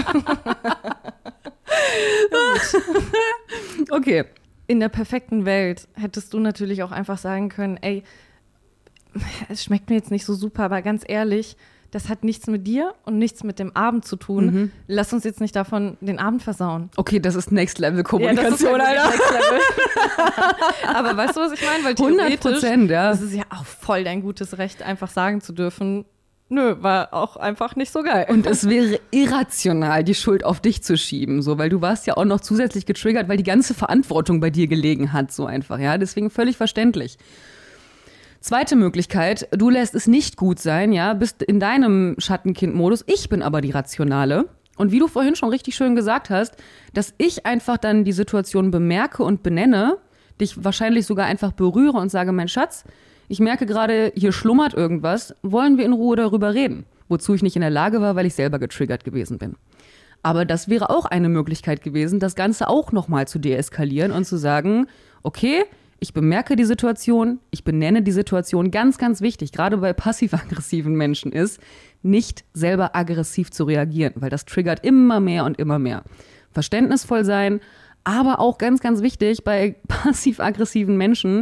Speaker 2: Okay.
Speaker 1: In der perfekten Welt hättest du natürlich auch einfach sagen können, ey, es schmeckt mir jetzt nicht so super, aber ganz ehrlich, das hat nichts mit dir und nichts mit dem Abend zu tun. Mhm. Lass uns jetzt nicht davon den Abend versauen.
Speaker 2: Okay, das ist Next-Level-Kommunikation,
Speaker 1: ja,
Speaker 2: Alter.
Speaker 1: Next Level. Aber weißt du, was ich meine? Weil
Speaker 2: hundert Prozent, ja.
Speaker 1: Das ist ja auch voll dein gutes Recht, einfach sagen zu dürfen, nö, war auch einfach nicht so geil.
Speaker 2: Und es wäre irrational, die Schuld auf dich zu schieben, so, weil du warst ja auch noch zusätzlich getriggert, weil die ganze Verantwortung bei dir gelegen hat, so einfach, ja. Deswegen völlig verständlich. Zweite Möglichkeit, du lässt es nicht gut sein, ja, bist in deinem Schattenkind-Modus. Ich bin aber die Rationale. Und wie du vorhin schon richtig schön gesagt hast, dass ich einfach dann die Situation bemerke und benenne, dich wahrscheinlich sogar einfach berühre und sage, mein Schatz, ich merke gerade, hier schlummert irgendwas, wollen wir in Ruhe darüber reden? Wozu ich nicht in der Lage war, weil ich selber getriggert gewesen bin. Aber das wäre auch eine Möglichkeit gewesen, das Ganze auch nochmal zu deeskalieren und zu sagen, okay, ich bemerke die Situation, ich benenne die Situation, ganz, ganz wichtig, gerade bei passiv-aggressiven Menschen ist, nicht selber aggressiv zu reagieren, weil das triggert immer mehr und immer mehr. Verständnisvoll sein, aber auch ganz, ganz wichtig bei passiv-aggressiven Menschen,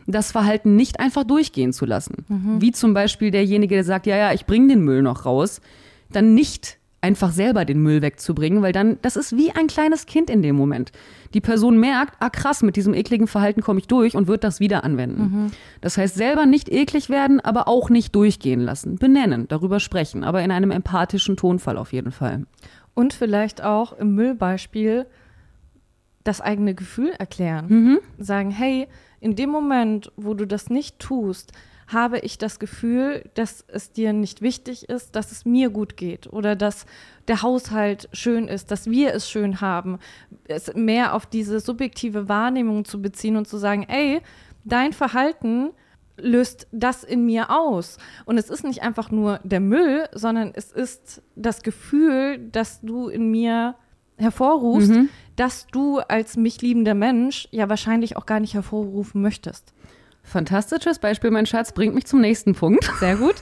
Speaker 2: das Verhalten nicht einfach durchgehen zu lassen. Mhm. Wie zum Beispiel derjenige, der sagt, ja, ja, ich bringe den Müll noch raus, dann nicht einfach selber den Müll wegzubringen, weil dann, das ist wie ein kleines Kind in dem Moment. Die Person merkt, ah krass, mit diesem ekligen Verhalten komme ich durch und wird das wieder anwenden. Mhm. Das heißt, selber nicht eklig werden, aber auch nicht durchgehen lassen. Benennen, darüber sprechen, aber in einem empathischen Tonfall auf jeden Fall.
Speaker 1: Und vielleicht auch im Müllbeispiel das eigene Gefühl erklären.
Speaker 2: Mhm.
Speaker 1: Sagen, hey, in dem Moment, wo du das nicht tust, habe ich das Gefühl, dass es dir nicht wichtig ist, dass es mir gut geht oder dass der Haushalt schön ist, dass wir es schön haben. Es mehr auf diese subjektive Wahrnehmung zu beziehen und zu sagen, ey, dein Verhalten löst das in mir aus. Und es ist nicht einfach nur der Müll, sondern es ist das Gefühl, das du in mir hervorrufst, mhm. dass du als mich liebender Mensch ja wahrscheinlich auch gar nicht hervorrufen möchtest.
Speaker 2: Fantastisches Beispiel, mein Schatz, bringt mich zum nächsten Punkt.
Speaker 1: Sehr gut.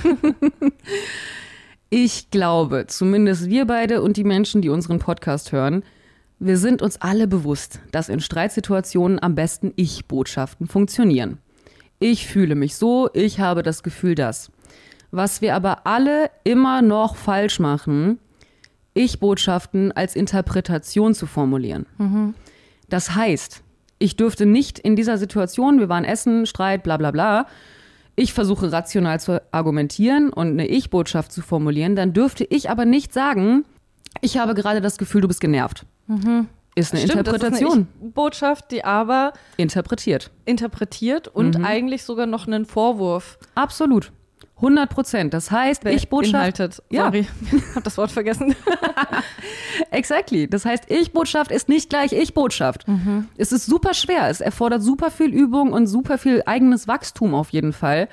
Speaker 2: Ich glaube, zumindest wir beide und die Menschen, die unseren Podcast hören, wir sind uns alle bewusst, dass in Streitsituationen am besten Ich-Botschaften funktionieren. Ich fühle mich so, ich habe das Gefühl, dass. Was wir aber alle immer noch falsch machen, Ich-Botschaften als Interpretation zu formulieren. Mhm. Das heißt, ich dürfte nicht in dieser Situation, wir waren essen, Streit, bla bla bla, ich versuche rational zu argumentieren und eine Ich-Botschaft zu formulieren, dann dürfte ich aber nicht sagen, ich habe gerade das Gefühl, du bist genervt. Mhm. Ist eine
Speaker 1: Stimmt,
Speaker 2: Interpretation.
Speaker 1: Das ist eine Ich-Botschaft, die aber
Speaker 2: interpretiert.
Speaker 1: Interpretiert und mhm. eigentlich sogar noch einen Vorwurf.
Speaker 2: Absolut. hundert Prozent. Das heißt, Ich-Botschaft.
Speaker 1: Beinhaltet. Sorry, ja. Ich habe das Wort vergessen.
Speaker 2: Exactly. Das heißt, Ich-Botschaft ist nicht gleich Ich-Botschaft. Mhm. Es ist super schwer. Es erfordert super viel Übung und super viel eigenes Wachstum auf jeden Fall.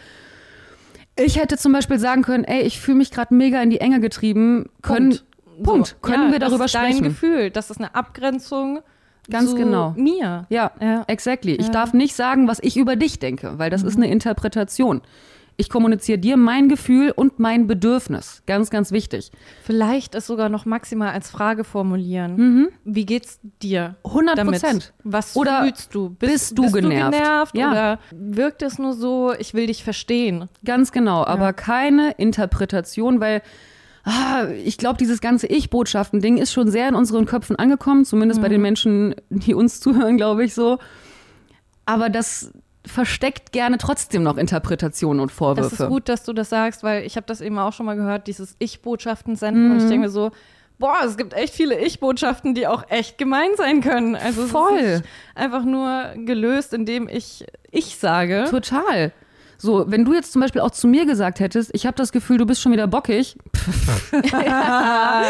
Speaker 2: Ich hätte zum Beispiel sagen können, ey, ich fühle mich gerade mega in die Enge getrieben. Können, Punkt. Punkt. So, können ja, wir darüber
Speaker 1: das ist
Speaker 2: sprechen?
Speaker 1: Dein Gefühl, das ist eine Abgrenzung.
Speaker 2: Ganz
Speaker 1: zu
Speaker 2: genau.
Speaker 1: mir.
Speaker 2: Ja, ja. Exactly. Ich ja. darf nicht sagen, was ich über dich denke, weil das mhm. ist eine Interpretation. Ich kommuniziere dir mein Gefühl und mein Bedürfnis. Ganz, ganz wichtig.
Speaker 1: Vielleicht es sogar noch maximal als Frage formulieren. Mhm. Wie geht's dir
Speaker 2: hundert Prozent.
Speaker 1: Was
Speaker 2: oder
Speaker 1: fühlst du? Bist,
Speaker 2: bist du
Speaker 1: bist
Speaker 2: genervt?
Speaker 1: Du genervt
Speaker 2: ja.
Speaker 1: Oder wirkt es nur so, ich will dich verstehen?
Speaker 2: Ganz genau,
Speaker 1: ja.
Speaker 2: aber keine Interpretation, weil ah, ich glaube, dieses ganze Ich-Botschaften-Ding ist schon sehr in unseren Köpfen angekommen, zumindest mhm. bei den Menschen, die uns zuhören, glaube ich so. Aber das versteckt gerne trotzdem noch Interpretationen und Vorwürfe.
Speaker 1: Das ist gut, dass du das sagst, weil ich habe das eben auch schon mal gehört, dieses Ich-Botschaften senden. Mhm. Und ich denke mir so, boah, es gibt echt viele Ich-Botschaften, die auch echt gemein sein können. Also
Speaker 2: voll.
Speaker 1: Es ist nicht einfach nur gelöst, indem ich ich sage.
Speaker 2: Total. So, wenn du jetzt zum Beispiel auch zu mir gesagt hättest, ich habe das Gefühl, du bist schon wieder bockig. Ja.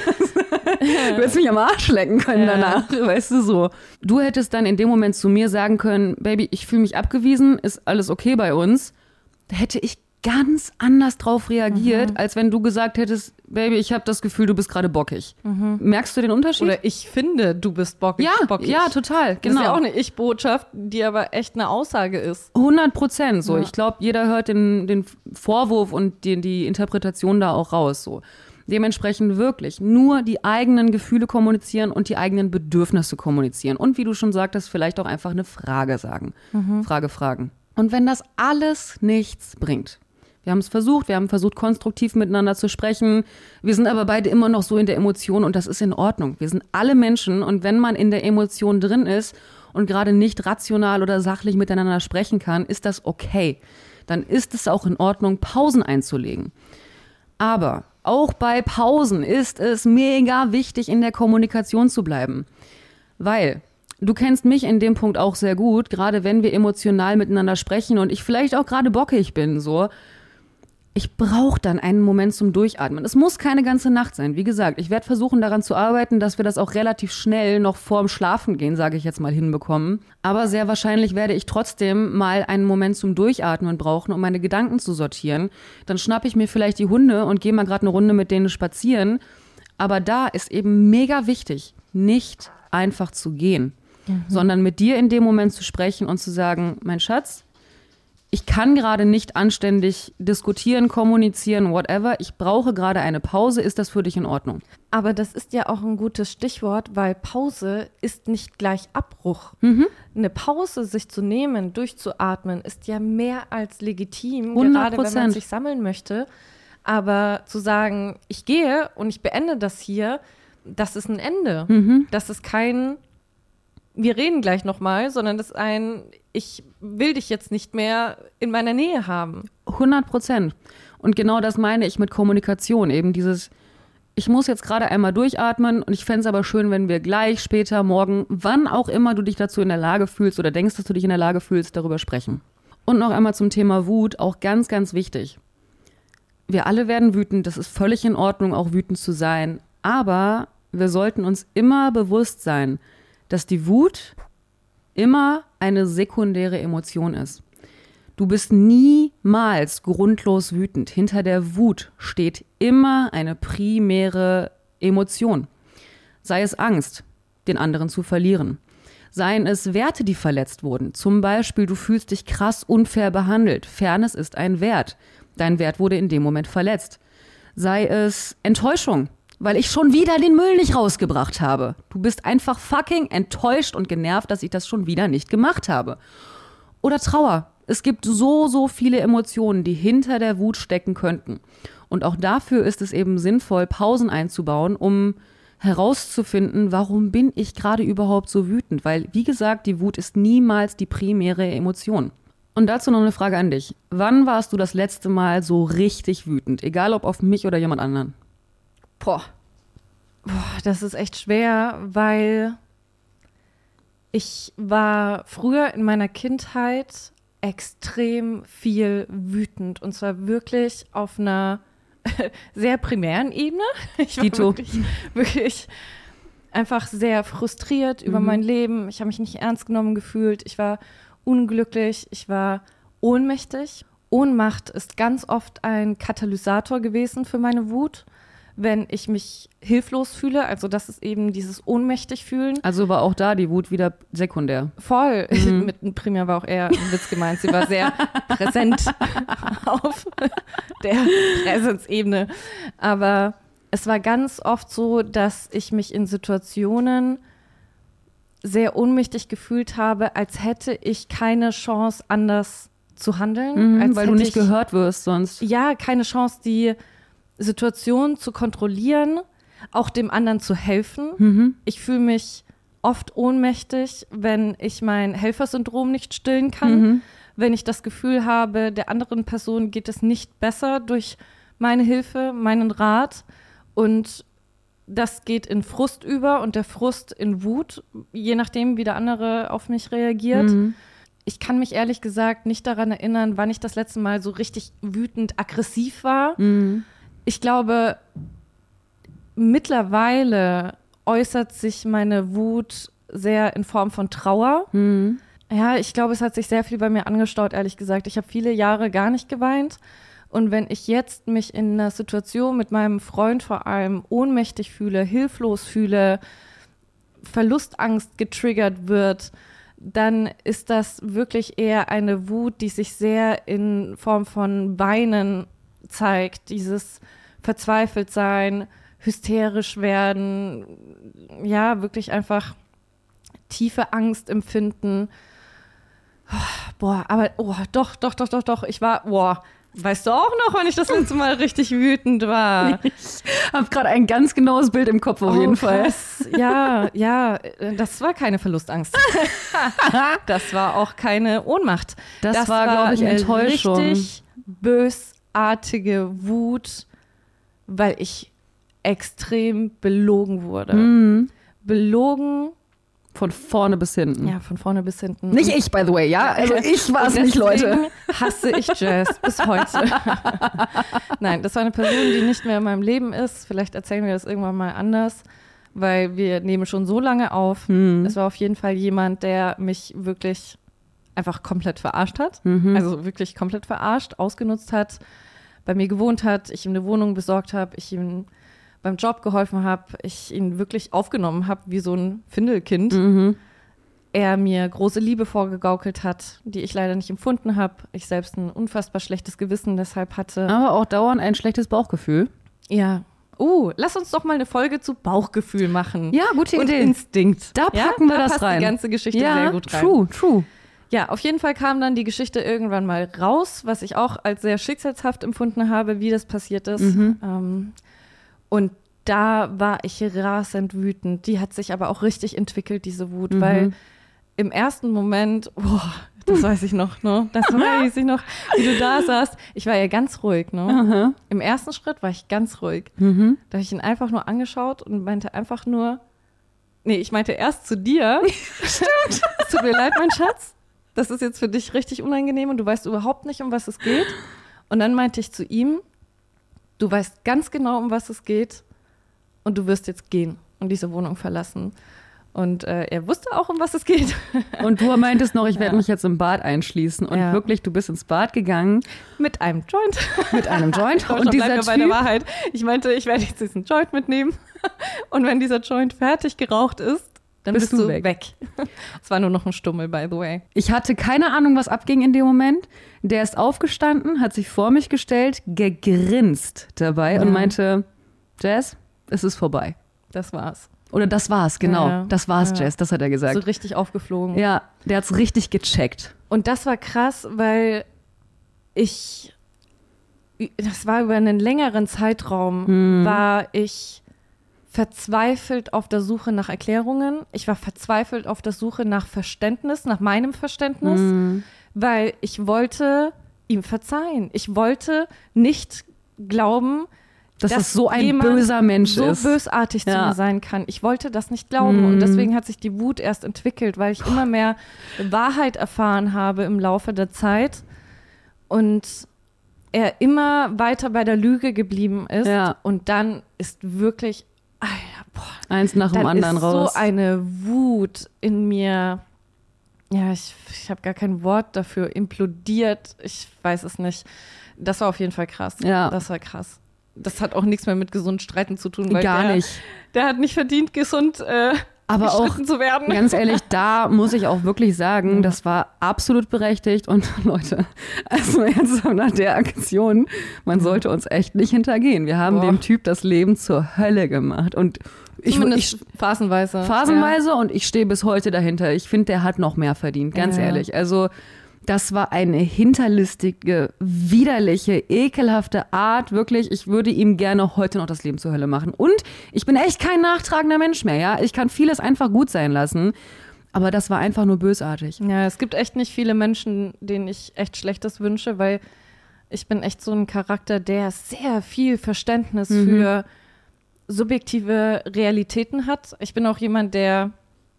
Speaker 2: Du hättest mich am Arsch lecken können ja. danach, weißt du so. Du hättest dann in dem Moment zu mir sagen können, Baby, ich fühle mich abgewiesen, ist alles okay bei uns. Da hätte ich ganz anders drauf reagiert, mhm. als wenn du gesagt hättest, Baby, ich habe das Gefühl, du bist gerade bockig. Mhm. Merkst du den Unterschied?
Speaker 1: Oder ich finde, du bist bockig.
Speaker 2: Ja,
Speaker 1: bockig.
Speaker 2: ja, total.
Speaker 1: Das genau. ist ja auch eine Ich-Botschaft, die aber echt eine Aussage ist.
Speaker 2: hundert Prozent so.
Speaker 1: Ja.
Speaker 2: Ich glaube, jeder hört den, den Vorwurf und die, die Interpretation da auch raus. So. Dementsprechend wirklich nur die eigenen Gefühle kommunizieren und die eigenen Bedürfnisse kommunizieren. Und wie du schon sagtest, vielleicht auch einfach eine Frage sagen. Mhm. Frage fragen. Und wenn das alles nichts bringt, wir haben es versucht, wir haben versucht, konstruktiv miteinander zu sprechen. Wir sind aber beide immer noch so in der Emotion und das ist in Ordnung. Wir sind alle Menschen und wenn man in der Emotion drin ist und gerade nicht rational oder sachlich miteinander sprechen kann, ist das okay. Dann ist es auch in Ordnung, Pausen einzulegen. Aber auch bei Pausen ist es mega wichtig, in der Kommunikation zu bleiben. Weil du kennst mich in dem Punkt auch sehr gut, gerade wenn wir emotional miteinander sprechen und ich vielleicht auch gerade bockig bin, so. Ich brauche dann einen Moment zum Durchatmen. Es muss keine ganze Nacht sein. Wie gesagt, ich werde versuchen, daran zu arbeiten, dass wir das auch relativ schnell noch vorm Schlafengehen, sage ich jetzt mal, hinbekommen. Aber sehr wahrscheinlich werde ich trotzdem mal einen Moment zum Durchatmen brauchen, um meine Gedanken zu sortieren. Dann schnappe ich mir vielleicht die Hunde und gehe mal gerade eine Runde mit denen spazieren. Aber da ist eben mega wichtig, nicht einfach zu gehen, mhm. sondern mit dir in dem Moment zu sprechen und zu sagen, mein Schatz, ich kann gerade nicht anständig diskutieren, kommunizieren, whatever. Ich brauche gerade eine Pause. Ist das für dich in Ordnung?
Speaker 1: Aber das ist ja auch ein gutes Stichwort, weil Pause ist nicht gleich Abbruch.
Speaker 2: Mhm.
Speaker 1: Eine Pause sich zu nehmen, durchzuatmen, ist ja mehr als legitim,
Speaker 2: hundert
Speaker 1: gerade wenn man
Speaker 2: Prozent.
Speaker 1: sich sammeln möchte. Aber zu sagen, ich gehe und ich beende das hier, das ist ein Ende.
Speaker 2: Mhm.
Speaker 1: Das ist kein, wir reden gleich nochmal, sondern das ist ein, ich will dich jetzt nicht mehr in meiner Nähe haben.
Speaker 2: hundert Prozent. Und genau das meine ich mit Kommunikation. Eben dieses, ich muss jetzt gerade einmal durchatmen und ich fände es aber schön, wenn wir gleich, später, morgen, wann auch immer du dich dazu in der Lage fühlst oder denkst, dass du dich in der Lage fühlst, darüber sprechen. Und noch einmal zum Thema Wut, auch ganz, ganz wichtig. Wir alle werden wütend, das ist völlig in Ordnung, auch wütend zu sein. Aber wir sollten uns immer bewusst sein, dass die Wut immer eine sekundäre Emotion ist. Du bist niemals grundlos wütend. Hinter der Wut steht immer eine primäre Emotion. Sei es Angst, den anderen zu verlieren. Seien es Werte, die verletzt wurden. Zum Beispiel, du fühlst dich krass unfair behandelt. Fairness ist ein Wert. Dein Wert wurde in dem Moment verletzt. Sei es Enttäuschung, weil ich schon wieder den Müll nicht rausgebracht habe. Du bist einfach fucking enttäuscht und genervt, dass ich das schon wieder nicht gemacht habe. Oder Trauer. Es gibt so, so viele Emotionen, die hinter der Wut stecken könnten. Und auch dafür ist es eben sinnvoll, Pausen einzubauen, um herauszufinden, warum bin ich gerade überhaupt so wütend? Weil, wie gesagt, die Wut ist niemals die primäre Emotion. Und dazu noch eine Frage an dich. Wann warst du das letzte Mal so richtig wütend? Egal, ob auf mich oder jemand anderen.
Speaker 1: Boah. Boah, das ist echt schwer, weil ich war früher in meiner Kindheit extrem viel wütend. Und zwar wirklich auf einer sehr primären Ebene. Ich war
Speaker 2: Dito.
Speaker 1: wirklich, wirklich einfach sehr frustriert über
Speaker 2: Mhm.
Speaker 1: mein Leben. Ich habe mich nicht ernst genommen gefühlt. Ich war unglücklich. Ich war ohnmächtig. Ohnmacht ist ganz oft ein Katalysator gewesen für meine Wut, wenn ich mich hilflos fühle. Also das ist eben dieses ohnmächtig fühlen.
Speaker 2: Also war auch da die Wut wieder sekundär.
Speaker 1: Voll. Mhm. Mit Primär war auch eher ein Witz gemeint. Sie war sehr präsent auf der Präsenzebene. Aber es war ganz oft so, dass ich mich in Situationen sehr ohnmächtig gefühlt habe, als hätte ich keine Chance, anders zu handeln.
Speaker 2: Mhm,
Speaker 1: als
Speaker 2: weil du
Speaker 1: hätte
Speaker 2: nicht
Speaker 1: ich,
Speaker 2: gehört wirst sonst.
Speaker 1: Ja, keine Chance, die Situation zu kontrollieren, auch dem anderen zu helfen.
Speaker 2: Mhm.
Speaker 1: Ich fühle mich oft ohnmächtig, wenn ich mein Helfersyndrom nicht stillen kann,
Speaker 2: Mhm.
Speaker 1: wenn ich das Gefühl habe, der anderen Person geht es nicht besser durch meine Hilfe, meinen Rat, und das geht in Frust über und der Frust in Wut, je nachdem, wie der andere auf mich reagiert.
Speaker 2: Mhm.
Speaker 1: Ich kann mich ehrlich gesagt nicht daran erinnern, wann ich das letzte Mal so richtig wütend aggressiv war.
Speaker 2: Mhm.
Speaker 1: Ich glaube, mittlerweile äußert sich meine Wut sehr in Form von Trauer.
Speaker 2: Mhm.
Speaker 1: Ja, ich glaube, es hat sich sehr viel bei mir angestaut, ehrlich gesagt. Ich habe viele Jahre gar nicht geweint. Und wenn ich jetzt mich in einer Situation mit meinem Freund vor allem ohnmächtig fühle, hilflos fühle, Verlustangst getriggert wird, dann ist das wirklich eher eine Wut, die sich sehr in Form von Weinen zeigt. Dieses Verzweifeltsein, hysterisch werden, ja, wirklich einfach tiefe Angst empfinden. Boah, aber, oh, doch, doch, doch, doch, doch, ich war, boah, weißt du auch noch, wann ich das letzte Mal richtig wütend war?
Speaker 2: Ich habe gerade ein ganz genaues Bild im Kopf auf
Speaker 1: Oh,
Speaker 2: jeden Fall.
Speaker 1: krass. Ja, ja, das war keine Verlustangst. Das war auch keine Ohnmacht.
Speaker 2: Das war, glaube ich,
Speaker 1: eine
Speaker 2: Enttäuschung.
Speaker 1: richtig bösartige Wut, weil ich extrem belogen wurde.
Speaker 2: Mhm.
Speaker 1: Belogen,
Speaker 2: Von vorne bis hinten.
Speaker 1: ja, von vorne bis hinten.
Speaker 2: Nicht ich, by the way, ja? Also ich war es
Speaker 1: Und
Speaker 2: nicht, Leute.
Speaker 1: deswegen hasse ich Jazz bis heute. Nein, das war eine Person, die nicht mehr in meinem Leben ist. Vielleicht erzählen wir das irgendwann mal anders, weil wir nehmen schon so lange auf.
Speaker 2: Hm.
Speaker 1: Es war auf jeden Fall jemand, der mich wirklich einfach komplett verarscht hat.
Speaker 2: Mhm.
Speaker 1: Also wirklich komplett verarscht, ausgenutzt hat, bei mir gewohnt hat, ich ihm eine Wohnung besorgt habe, ich ihm beim Job geholfen habe, ich ihn wirklich aufgenommen habe wie so ein Findelkind.
Speaker 2: Mhm.
Speaker 1: er mir große Liebe vorgegaukelt hat, die ich leider nicht empfunden habe. Ich selbst ein unfassbar schlechtes Gewissen deshalb hatte.
Speaker 2: Aber auch dauernd ein schlechtes Bauchgefühl.
Speaker 1: Ja. Oh, lass uns doch mal eine Folge zu Bauchgefühl machen.
Speaker 2: Ja, gute
Speaker 1: und
Speaker 2: Idee.
Speaker 1: Instinkt.
Speaker 2: Da packen
Speaker 1: ja?
Speaker 2: wir
Speaker 1: da
Speaker 2: das
Speaker 1: passt
Speaker 2: rein.
Speaker 1: Die ganze Geschichte
Speaker 2: ja,
Speaker 1: sehr gut rein.
Speaker 2: True, true.
Speaker 1: Ja, auf jeden Fall kam dann die Geschichte irgendwann mal raus, was ich auch als sehr schicksalshaft empfunden habe, wie das passiert ist.
Speaker 2: Mhm.
Speaker 1: Ähm, und da war ich rasend wütend. Die hat sich aber auch richtig entwickelt, diese Wut,
Speaker 2: Mhm.
Speaker 1: weil im ersten Moment, boah, das weiß ich noch, ne? Das weiß ich noch, wie du da saßt. Ich war ja ganz ruhig, ne?
Speaker 2: Aha.
Speaker 1: Im ersten Schritt war ich ganz ruhig.
Speaker 2: Mhm.
Speaker 1: Da habe ich ihn einfach nur angeschaut und meinte einfach nur, nee, ich meinte erst zu dir. Stimmt. Es tut mir leid, mein Schatz. Das ist jetzt für dich richtig unangenehm und du weißt überhaupt nicht, um was es geht. Und dann meinte ich zu ihm, du weißt ganz genau, um was es geht und du wirst jetzt gehen und diese Wohnung verlassen. Und äh, er wusste auch, um was es geht.
Speaker 2: Und du meintest noch, ich werde
Speaker 1: Ja.
Speaker 2: mich jetzt im Bad einschließen. Und
Speaker 1: Ja.
Speaker 2: wirklich, du bist ins Bad gegangen
Speaker 1: Mit einem Joint.
Speaker 2: mit einem Joint.
Speaker 1: Und
Speaker 2: Und dieser
Speaker 1: bleiben wir bei der
Speaker 2: Typ,
Speaker 1: Wahrheit. Ich meinte, ich werde jetzt diesen Joint mitnehmen. Und wenn dieser Joint fertig geraucht ist, dann
Speaker 2: Bist
Speaker 1: bist,
Speaker 2: du
Speaker 1: du
Speaker 2: weg.
Speaker 1: weg. Es war nur noch ein Stummel, by the way.
Speaker 2: ich hatte keine Ahnung, was abging in dem Moment. Der ist aufgestanden, hat sich vor mich gestellt, gegrinst dabei
Speaker 1: Ja.
Speaker 2: und meinte, Jazz, es ist vorbei.
Speaker 1: Das war's.
Speaker 2: Oder das war's, genau.
Speaker 1: Ja.
Speaker 2: Das war's,
Speaker 1: Ja.
Speaker 2: Jazz, das hat er gesagt.
Speaker 1: So richtig aufgeflogen.
Speaker 2: Ja, der hat's richtig gecheckt.
Speaker 1: Und das war krass, weil ich, das war über einen längeren Zeitraum,
Speaker 2: Hm.
Speaker 1: war ich verzweifelt auf der Suche nach Erklärungen. Ich war verzweifelt auf der Suche nach Verständnis, nach meinem Verständnis,
Speaker 2: Hm.
Speaker 1: weil ich wollte ihm verzeihen. Ich wollte nicht glauben,
Speaker 2: Dass
Speaker 1: dass
Speaker 2: das so ein
Speaker 1: jemand
Speaker 2: böser Mensch
Speaker 1: so
Speaker 2: ist.
Speaker 1: bösartig zu
Speaker 2: Ja.
Speaker 1: mir sein kann. Ich wollte das nicht glauben
Speaker 2: Mm.
Speaker 1: und deswegen hat sich die Wut erst entwickelt, weil ich immer mehr Wahrheit erfahren habe im Laufe der Zeit und er immer weiter bei der Lüge geblieben ist
Speaker 2: Ja.
Speaker 1: und dann ist wirklich, Alter, boah,
Speaker 2: Eins nach dem
Speaker 1: dann
Speaker 2: anderen
Speaker 1: ist
Speaker 2: raus.
Speaker 1: so eine Wut in mir, ja, ich, ich habe gar kein Wort dafür, implodiert, ich weiß es nicht. Das war auf jeden Fall krass.
Speaker 2: Ja.
Speaker 1: Das war krass. Das hat auch nichts mehr mit gesund Streiten zu tun, weil
Speaker 2: Gar
Speaker 1: der,
Speaker 2: nicht.
Speaker 1: der hat nicht verdient, gesund äh,
Speaker 2: Aber auch,
Speaker 1: gestritten zu werden.
Speaker 2: ganz ehrlich, da muss ich auch wirklich sagen, das war absolut berechtigt. Und Leute, also jetzt nach der Aktion, man sollte uns echt nicht hintergehen. Wir haben
Speaker 1: Boah.
Speaker 2: dem Typ das Leben zur Hölle gemacht. Und ich,
Speaker 1: Zumindest
Speaker 2: ich
Speaker 1: phasenweise.
Speaker 2: phasenweise und ich stehe bis heute dahinter. Ich finde, der hat noch mehr verdient, ganz
Speaker 1: Ja.
Speaker 2: ehrlich. Also das war eine hinterlistige, widerliche, ekelhafte Art. Wirklich, ich würde ihm gerne heute noch das Leben zur Hölle machen. Und ich bin echt kein nachtragender Mensch mehr, ja. Ich kann vieles einfach gut sein lassen. Aber das war einfach nur bösartig.
Speaker 1: Ja. ja, es gibt echt nicht viele Menschen, denen ich echt Schlechtes wünsche, weil ich bin echt so ein Charakter, der sehr viel Verständnis
Speaker 2: Mhm.
Speaker 1: für subjektive Realitäten hat. Ich bin auch jemand, der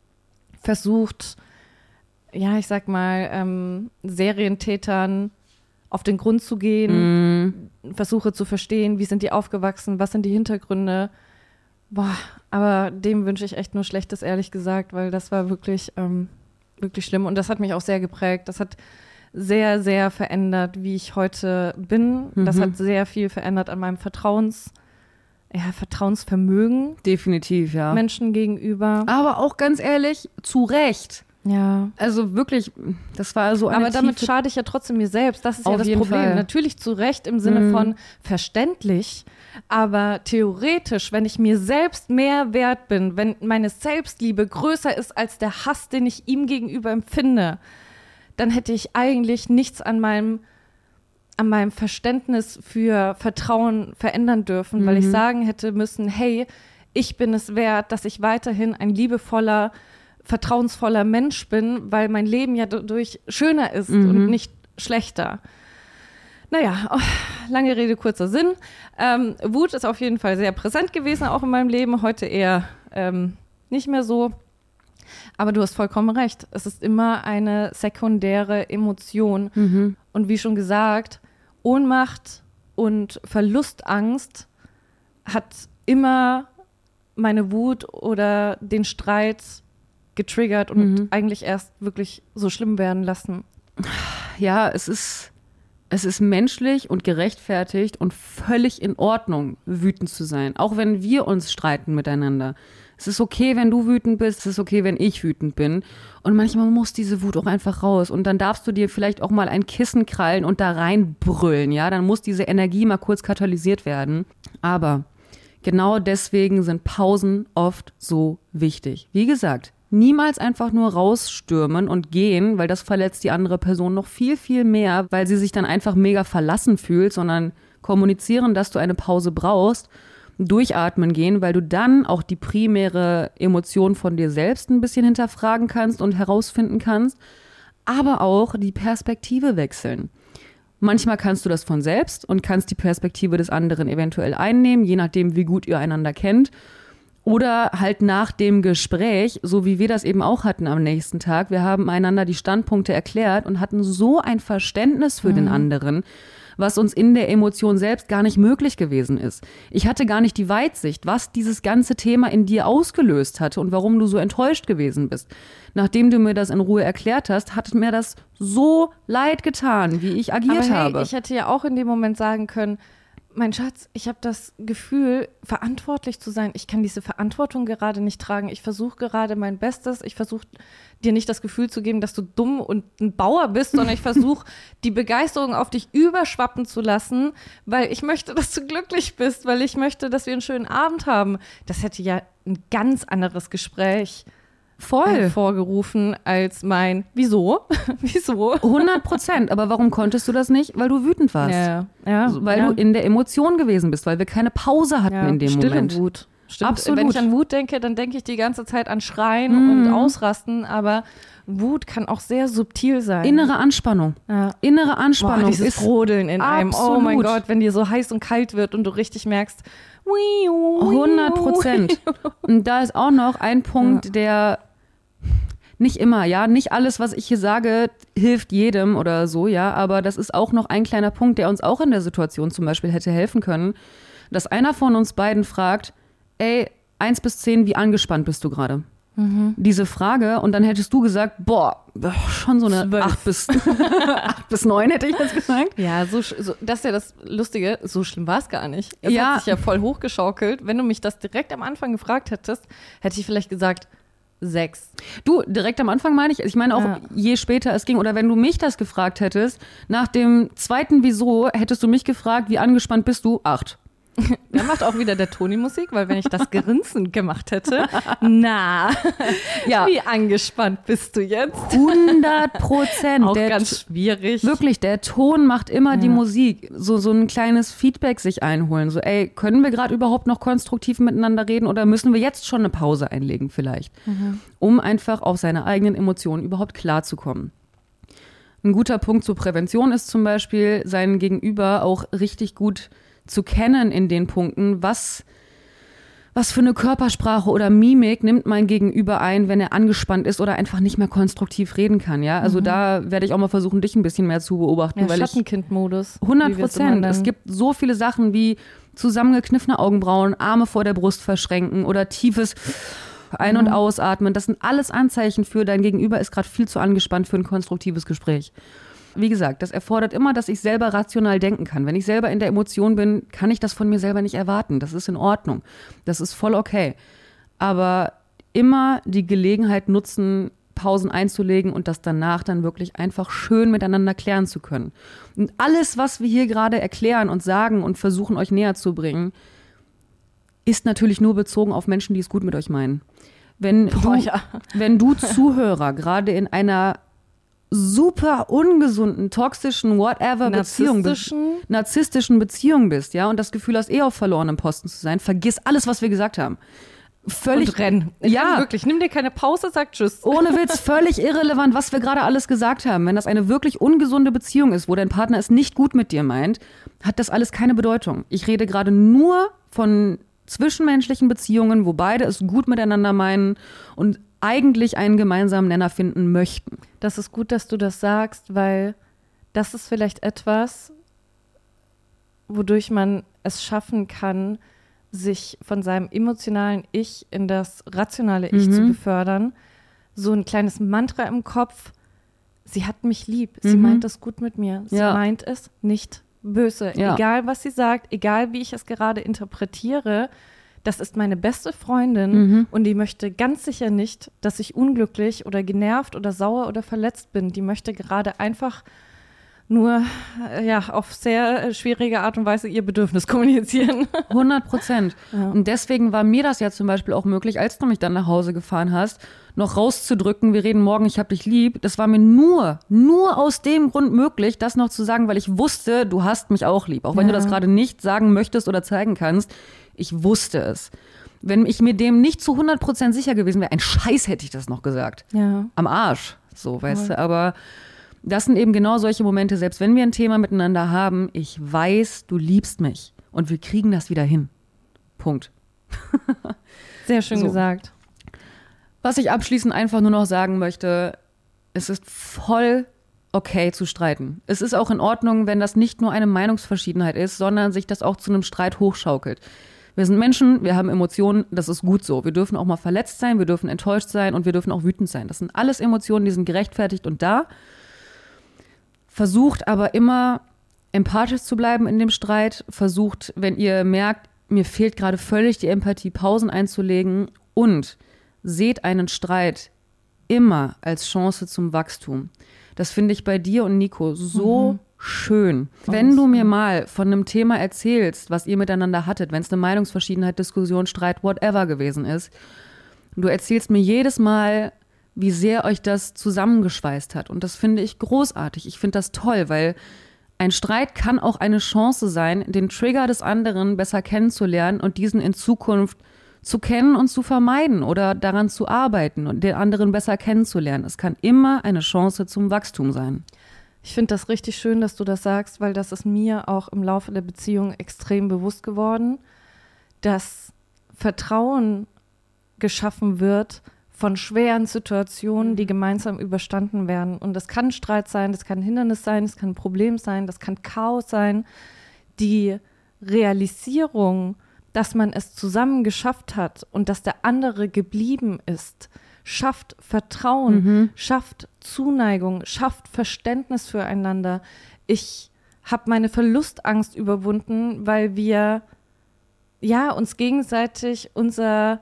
Speaker 1: versucht, ja, ich sag mal, ähm, Serientätern auf den Grund zu gehen,
Speaker 2: Mhm.
Speaker 1: versuche zu verstehen, wie sind die aufgewachsen, was sind die Hintergründe. Boah, aber dem wünsche ich echt nur Schlechtes, ehrlich gesagt, weil das war wirklich, ähm, wirklich schlimm und das hat mich auch sehr geprägt. Das hat sehr, sehr verändert, wie ich heute bin. Das
Speaker 2: Mhm.
Speaker 1: hat sehr viel verändert an meinem Vertrauens, ja, Vertrauensvermögen
Speaker 2: Definitiv, ja.
Speaker 1: Menschen gegenüber.
Speaker 2: Aber auch ganz ehrlich, zu Recht.
Speaker 1: Ja.
Speaker 2: Also wirklich, das war so eine
Speaker 1: Aber damit
Speaker 2: tiefe-
Speaker 1: schade ich ja trotzdem mir selbst. Das ist ja
Speaker 2: Auf
Speaker 1: das
Speaker 2: jeden
Speaker 1: Problem.
Speaker 2: Fall.
Speaker 1: Natürlich zu Recht im Sinne
Speaker 2: Mhm.
Speaker 1: von verständlich, aber theoretisch, wenn ich mir selbst mehr wert bin, wenn meine Selbstliebe größer ist als der Hass, den ich ihm gegenüber empfinde, dann hätte ich eigentlich nichts an meinem an meinem Verständnis für Vertrauen verändern dürfen, weil ich
Speaker 2: Mhm.
Speaker 1: sagen hätte müssen, hey, ich bin es wert, dass ich weiterhin ein liebevoller, vertrauensvoller Mensch bin, weil mein Leben ja dadurch schöner ist
Speaker 2: Mhm.
Speaker 1: und nicht schlechter. Naja, oh, lange Rede, kurzer Sinn. Ähm, Wut ist auf jeden Fall sehr präsent gewesen, auch in meinem Leben. Heute eher ähm, nicht mehr so. Aber du hast vollkommen recht. Es ist immer eine sekundäre Emotion.
Speaker 2: Mhm.
Speaker 1: Und wie schon gesagt, Ohnmacht und Verlustangst hat immer meine Wut oder den Streit getriggert und
Speaker 2: Mhm.
Speaker 1: eigentlich erst wirklich so schlimm werden lassen.
Speaker 2: Ja, es ist, es ist menschlich und gerechtfertigt und völlig in Ordnung, wütend zu sein. Auch wenn wir uns streiten miteinander. Es ist okay, wenn du wütend bist, es ist okay, wenn ich wütend bin. Und manchmal muss diese Wut auch einfach raus. Und dann darfst du dir vielleicht auch mal ein Kissen krallen und da reinbrüllen, ja. Dann muss diese Energie mal kurz katalysiert werden. Aber genau deswegen sind Pausen oft so wichtig. Wie gesagt, niemals einfach nur rausstürmen und gehen, weil das verletzt die andere Person noch viel, viel mehr, weil sie sich dann einfach mega verlassen fühlt, sondern kommunizieren, dass du eine Pause brauchst, durchatmen gehen, weil du dann auch die primäre Emotion von dir selbst ein bisschen hinterfragen kannst und herausfinden kannst, aber auch die Perspektive wechseln. Manchmal kannst du das von selbst und kannst die Perspektive des anderen eventuell einnehmen, je nachdem, wie gut ihr einander kennt. Oder halt nach dem Gespräch, so wie wir das eben auch hatten am nächsten Tag. Wir haben einander die Standpunkte erklärt und hatten so ein Verständnis für mhm. den anderen, was uns in der Emotion selbst gar nicht möglich gewesen ist. Ich hatte gar nicht die Weitsicht, was dieses ganze Thema in dir ausgelöst hatte und warum du so enttäuscht gewesen bist. Nachdem du mir das in Ruhe erklärt hast, hat mir das so leid getan, wie ich agiert
Speaker 1: Aber hey,
Speaker 2: habe.
Speaker 1: Ich hätte ja auch in dem Moment sagen können, mein Schatz, ich habe das Gefühl, verantwortlich zu sein. Ich kann diese Verantwortung gerade nicht tragen. Ich versuche gerade mein Bestes. Ich versuche dir nicht das Gefühl zu geben, dass du dumm und ein Bauer bist, sondern ich versuche, die Begeisterung auf dich überschwappen zu lassen, weil ich möchte, dass du glücklich bist, weil ich möchte, dass wir einen schönen Abend haben. Das hätte ja ein ganz anderes Gespräch voll hervorgerufen als mein Wieso? Wieso?
Speaker 2: hundert Prozent. Aber warum konntest du das nicht? Weil du wütend warst.
Speaker 1: Ja, ja,
Speaker 2: also, weil
Speaker 1: ja.
Speaker 2: du in der Emotion gewesen bist, weil wir keine Pause hatten
Speaker 1: ja,
Speaker 2: in dem
Speaker 1: Stille
Speaker 2: Moment.
Speaker 1: Wut. Stimmt.
Speaker 2: Absolut.
Speaker 1: Wenn ich an Wut denke, dann denke ich die ganze Zeit an Schreien
Speaker 2: mhm.
Speaker 1: und Ausrasten, aber Wut kann auch sehr subtil sein.
Speaker 2: Innere Anspannung.
Speaker 1: Ja.
Speaker 2: Innere Anspannung.
Speaker 1: Boah, dieses
Speaker 2: ist
Speaker 1: Brodeln in einem.
Speaker 2: absolut.
Speaker 1: Oh mein Gott, wenn dir so heiß und kalt wird und du richtig merkst,
Speaker 2: hundert Prozent. Und da ist auch noch ein Punkt, ja. der nicht immer, ja, nicht alles, was ich hier sage, hilft jedem oder so, ja, aber das ist auch noch ein kleiner Punkt, der uns auch in der Situation zum Beispiel hätte helfen können, dass einer von uns beiden fragt, ey, eins bis zehn, wie angespannt bist du gerade? Mhm. Diese Frage und dann hättest du gesagt, boah, schon so eine acht bis neun hätte ich jetzt gesagt.
Speaker 1: Ja, so, so, das ist ja das Lustige, so schlimm war es gar nicht. Es
Speaker 2: ja.
Speaker 1: hat sich ja voll hochgeschaukelt. Wenn du mich das direkt am Anfang gefragt hättest, hätte ich vielleicht gesagt, sechs.
Speaker 2: Du, direkt am Anfang meine ich, ich meine auch, ja. je später es ging, oder wenn du mich das gefragt hättest, nach dem zweiten Wieso hättest du mich gefragt, wie angespannt bist du? Acht.
Speaker 1: Da macht auch wieder der Toni Musik, weil wenn ich das Grinsen gemacht hätte, na, ja. wie angespannt bist du jetzt?
Speaker 2: hundert Prozent.
Speaker 1: Auch
Speaker 2: der
Speaker 1: ganz schwierig.
Speaker 2: Wirklich, der Ton macht immer ja. die Musik. So, so ein kleines Feedback sich einholen. So, ey, können wir gerade überhaupt noch konstruktiv miteinander reden oder müssen wir jetzt schon eine Pause einlegen vielleicht? Mhm. Um einfach auf seine eigenen Emotionen überhaupt klarzukommen. Ein guter Punkt zur Prävention ist zum Beispiel, seinen Gegenüber auch richtig gut zu kennen in den Punkten, was, was für eine Körpersprache oder Mimik nimmt mein Gegenüber ein, wenn er angespannt ist oder einfach nicht mehr konstruktiv reden kann, ja. Also mhm. da werde ich auch mal versuchen, dich ein bisschen mehr zu beobachten.
Speaker 1: Ja,
Speaker 2: weil
Speaker 1: Schattenkind-Modus.
Speaker 2: hundert Prozent. Es gibt so viele Sachen wie zusammengekniffene Augenbrauen, Arme vor der Brust verschränken oder tiefes Ein- und Ausatmen. Das sind alles Anzeichen für, dein Gegenüber ist gerade viel zu angespannt für ein konstruktives Gespräch. Wie gesagt, das erfordert immer, dass ich selber rational denken kann. Wenn ich selber in der Emotion bin, kann ich das von mir selber nicht erwarten. Das ist in Ordnung. Das ist voll okay. Aber immer die Gelegenheit nutzen, Pausen einzulegen und das danach dann wirklich einfach schön miteinander klären zu können. Und alles, was wir hier gerade erklären und sagen und versuchen, euch näher zu bringen, ist natürlich nur bezogen auf Menschen, die es gut mit euch meinen. Wenn,
Speaker 1: Boah,
Speaker 2: du,
Speaker 1: ja.
Speaker 2: wenn du Zuhörer gerade in einer super ungesunden, toxischen, whatever Beziehung bist, narzisstischen Beziehung bist, ja, und das Gefühl hast, eh auf verlorenem Posten zu sein, vergiss alles, was wir gesagt haben. Völlig,
Speaker 1: und renn.
Speaker 2: Ja.
Speaker 1: Renn wirklich, nimm dir keine Pause, sag tschüss.
Speaker 2: Ohne Witz, völlig irrelevant, was wir gerade alles gesagt haben. Wenn das eine wirklich ungesunde Beziehung ist, wo dein Partner es nicht gut mit dir meint, hat das alles keine Bedeutung. Ich rede gerade nur von zwischenmenschlichen Beziehungen, wo beide es gut miteinander meinen und eigentlich einen gemeinsamen Nenner finden möchten.
Speaker 1: Das ist gut, dass du das sagst, weil das ist vielleicht etwas, wodurch man es schaffen kann, sich von seinem emotionalen Ich in das rationale Ich mhm. zu befördern. So ein kleines Mantra im Kopf, sie hat mich lieb, sie
Speaker 2: mhm.
Speaker 1: meint es gut mit mir, sie
Speaker 2: ja.
Speaker 1: meint es nicht böse.
Speaker 2: Ja.
Speaker 1: Egal, was sie sagt, egal, wie ich es gerade interpretiere, das ist meine beste Freundin
Speaker 2: Mhm.
Speaker 1: und die möchte ganz sicher nicht, dass ich unglücklich oder genervt oder sauer oder verletzt bin. Die möchte gerade einfach nur äh, ja, auf sehr äh, schwierige Art und Weise ihr Bedürfnis kommunizieren.
Speaker 2: hundert Prozent.
Speaker 1: Ja.
Speaker 2: Und deswegen war mir das ja zum Beispiel auch möglich, als du mich dann nach Hause gefahren hast, noch rauszudrücken, wir reden morgen, ich hab dich lieb. Das war mir nur, nur aus dem Grund möglich, das noch zu sagen, weil ich wusste, du hast mich auch lieb. Auch wenn
Speaker 1: Ja.
Speaker 2: du das gerade nicht sagen möchtest oder zeigen kannst, ich wusste es. Wenn ich mir dem nicht zu hundert Prozent sicher gewesen wäre, ein Scheiß hätte ich das noch gesagt.
Speaker 1: Ja.
Speaker 2: Am Arsch, so, weißt
Speaker 1: Voll.
Speaker 2: du. Aber das sind eben genau solche Momente, selbst wenn wir ein Thema miteinander haben, ich weiß, du liebst mich und wir kriegen das wieder hin. Punkt.
Speaker 1: Sehr schön
Speaker 2: So.
Speaker 1: gesagt.
Speaker 2: Was ich abschließend einfach nur noch sagen möchte, es ist voll okay zu streiten. Es ist auch in Ordnung, wenn das nicht nur eine Meinungsverschiedenheit ist, sondern sich das auch zu einem Streit hochschaukelt. Wir sind Menschen, wir haben Emotionen, das ist gut so. Wir dürfen auch mal verletzt sein, wir dürfen enttäuscht sein und wir dürfen auch wütend sein. Das sind alles Emotionen, die sind gerechtfertigt und da. Versucht aber immer empathisch zu bleiben in dem Streit. Versucht, wenn ihr merkt, mir fehlt gerade völlig die Empathie, Pausen einzulegen und seht einen Streit immer als Chance zum Wachstum. Das finde ich bei dir und Nico so
Speaker 1: Mhm.
Speaker 2: schön. Wenn du mir mal von einem Thema erzählst, was ihr miteinander hattet, wenn es eine Meinungsverschiedenheit, Diskussion, Streit, whatever gewesen ist, du erzählst mir jedes Mal, wie sehr euch das zusammengeschweißt hat. Und das finde ich großartig. Ich finde das toll, weil ein Streit kann auch eine Chance sein, den Trigger des anderen besser kennenzulernen und diesen in Zukunft zu kennen und zu vermeiden oder daran zu arbeiten und den anderen besser kennenzulernen. Es kann immer eine Chance zum Wachstum sein.
Speaker 1: Ich finde das richtig schön, dass du das sagst, weil das ist mir auch im Laufe der Beziehung extrem bewusst geworden, dass Vertrauen geschaffen wird von schweren Situationen, die gemeinsam überstanden werden. Und das kann Streit sein, das kann ein Hindernis sein, das kann ein Problem sein, das kann Chaos sein. Die Realisierung, dass man es zusammen geschafft hat und dass der andere geblieben ist, schafft Vertrauen,
Speaker 2: Mhm.
Speaker 1: schafft Zuneigung, schafft Verständnis füreinander. Ich habe meine Verlustangst überwunden, weil wir ja uns gegenseitig unser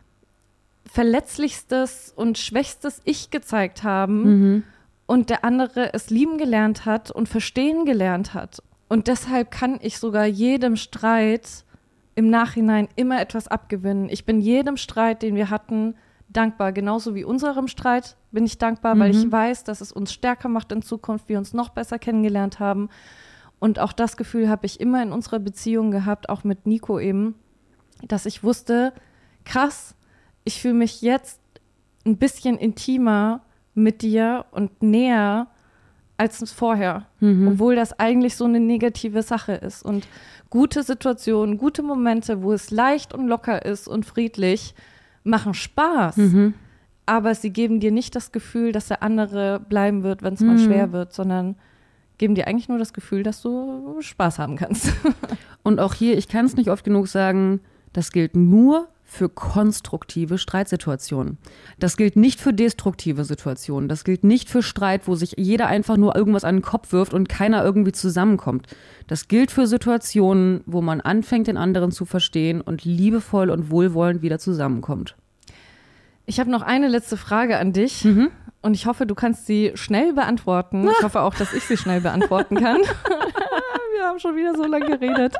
Speaker 1: verletzlichstes und schwächstes Ich gezeigt haben
Speaker 2: Mhm.
Speaker 1: und der andere es lieben gelernt hat und verstehen gelernt hat. Und deshalb kann ich sogar jedem Streit im Nachhinein immer etwas abgewinnen. Ich bin jedem Streit, den wir hatten, dankbar. Genauso wie unserem Streit bin ich dankbar, weil ich weiß, dass es uns stärker macht in Zukunft, wir uns noch besser kennengelernt haben. Und auch das Gefühl habe ich immer in unserer Beziehung gehabt, auch mit Nico eben, dass ich wusste, krass, ich fühle mich jetzt ein bisschen intimer mit dir und näher als es vorher,
Speaker 2: Mhm.
Speaker 1: obwohl das eigentlich so eine negative Sache ist. Und gute Situationen, gute Momente, wo es leicht und locker ist und friedlich, machen Spaß,
Speaker 2: Mhm.
Speaker 1: aber sie geben dir nicht das Gefühl, dass der andere bleiben wird, wenn es mal
Speaker 2: Mhm.
Speaker 1: schwer wird, sondern geben dir eigentlich nur das Gefühl, dass du Spaß haben kannst.
Speaker 2: Und auch hier, ich kann es nicht oft genug sagen, das gilt nur für konstruktive Streitsituationen. Das gilt nicht für destruktive Situationen. Das gilt nicht für Streit, wo sich jeder einfach nur irgendwas an den Kopf wirft und keiner irgendwie zusammenkommt. Das gilt für Situationen, wo man anfängt, den anderen zu verstehen und liebevoll und wohlwollend wieder zusammenkommt.
Speaker 1: Ich habe noch eine letzte Frage an dich und ich hoffe, du kannst sie schnell beantworten. Ich hoffe auch, dass ich sie schnell beantworten kann. Wir haben schon wieder so lange geredet.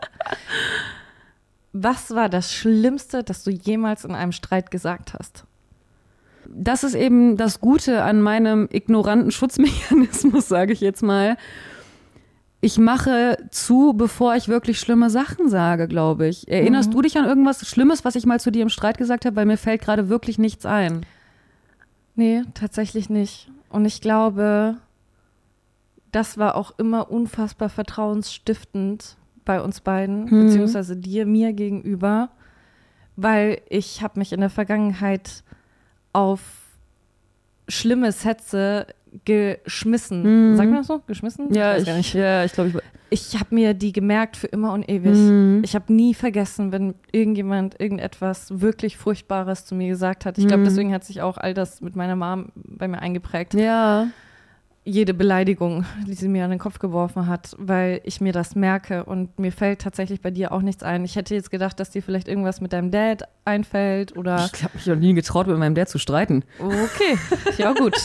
Speaker 1: Was war das Schlimmste, das du jemals in einem Streit gesagt hast?
Speaker 2: Das ist eben das Gute an meinem ignoranten Schutzmechanismus, sage ich jetzt mal. Ich mache zu, bevor ich wirklich schlimme Sachen sage, glaube ich. Erinnerst
Speaker 1: Mhm.
Speaker 2: du dich an irgendwas Schlimmes, was ich mal zu dir im Streit gesagt habe? Weil mir fällt gerade wirklich nichts ein.
Speaker 1: Nee, tatsächlich nicht. Und ich glaube, das war auch immer unfassbar vertrauensstiftend bei uns beiden,
Speaker 2: Mhm.
Speaker 1: beziehungsweise dir, mir gegenüber, weil ich habe mich in der Vergangenheit auf schlimme Sätze geschmissen.
Speaker 2: Mhm.
Speaker 1: Sagt man das so? Geschmissen?
Speaker 2: Ja,
Speaker 1: weiß
Speaker 2: ich,
Speaker 1: gar nicht.
Speaker 2: ja, ich glaube, ich.
Speaker 1: Ich habe mir die gemerkt für immer und ewig.
Speaker 2: Mhm.
Speaker 1: Ich habe nie vergessen, wenn irgendjemand irgendetwas wirklich Furchtbares zu mir gesagt hat. Ich glaube,
Speaker 2: Mhm.
Speaker 1: deswegen hat sich auch all das mit meiner Mom bei mir eingeprägt.
Speaker 2: Ja.
Speaker 1: jede Beleidigung, die sie mir an den Kopf geworfen hat, weil ich mir das merke und mir fällt tatsächlich bei dir auch nichts ein. Ich hätte jetzt gedacht, dass dir vielleicht irgendwas mit deinem Dad einfällt oder...
Speaker 2: Ich habe mich noch nie getraut, mit meinem Dad zu streiten.
Speaker 1: Okay, ja gut.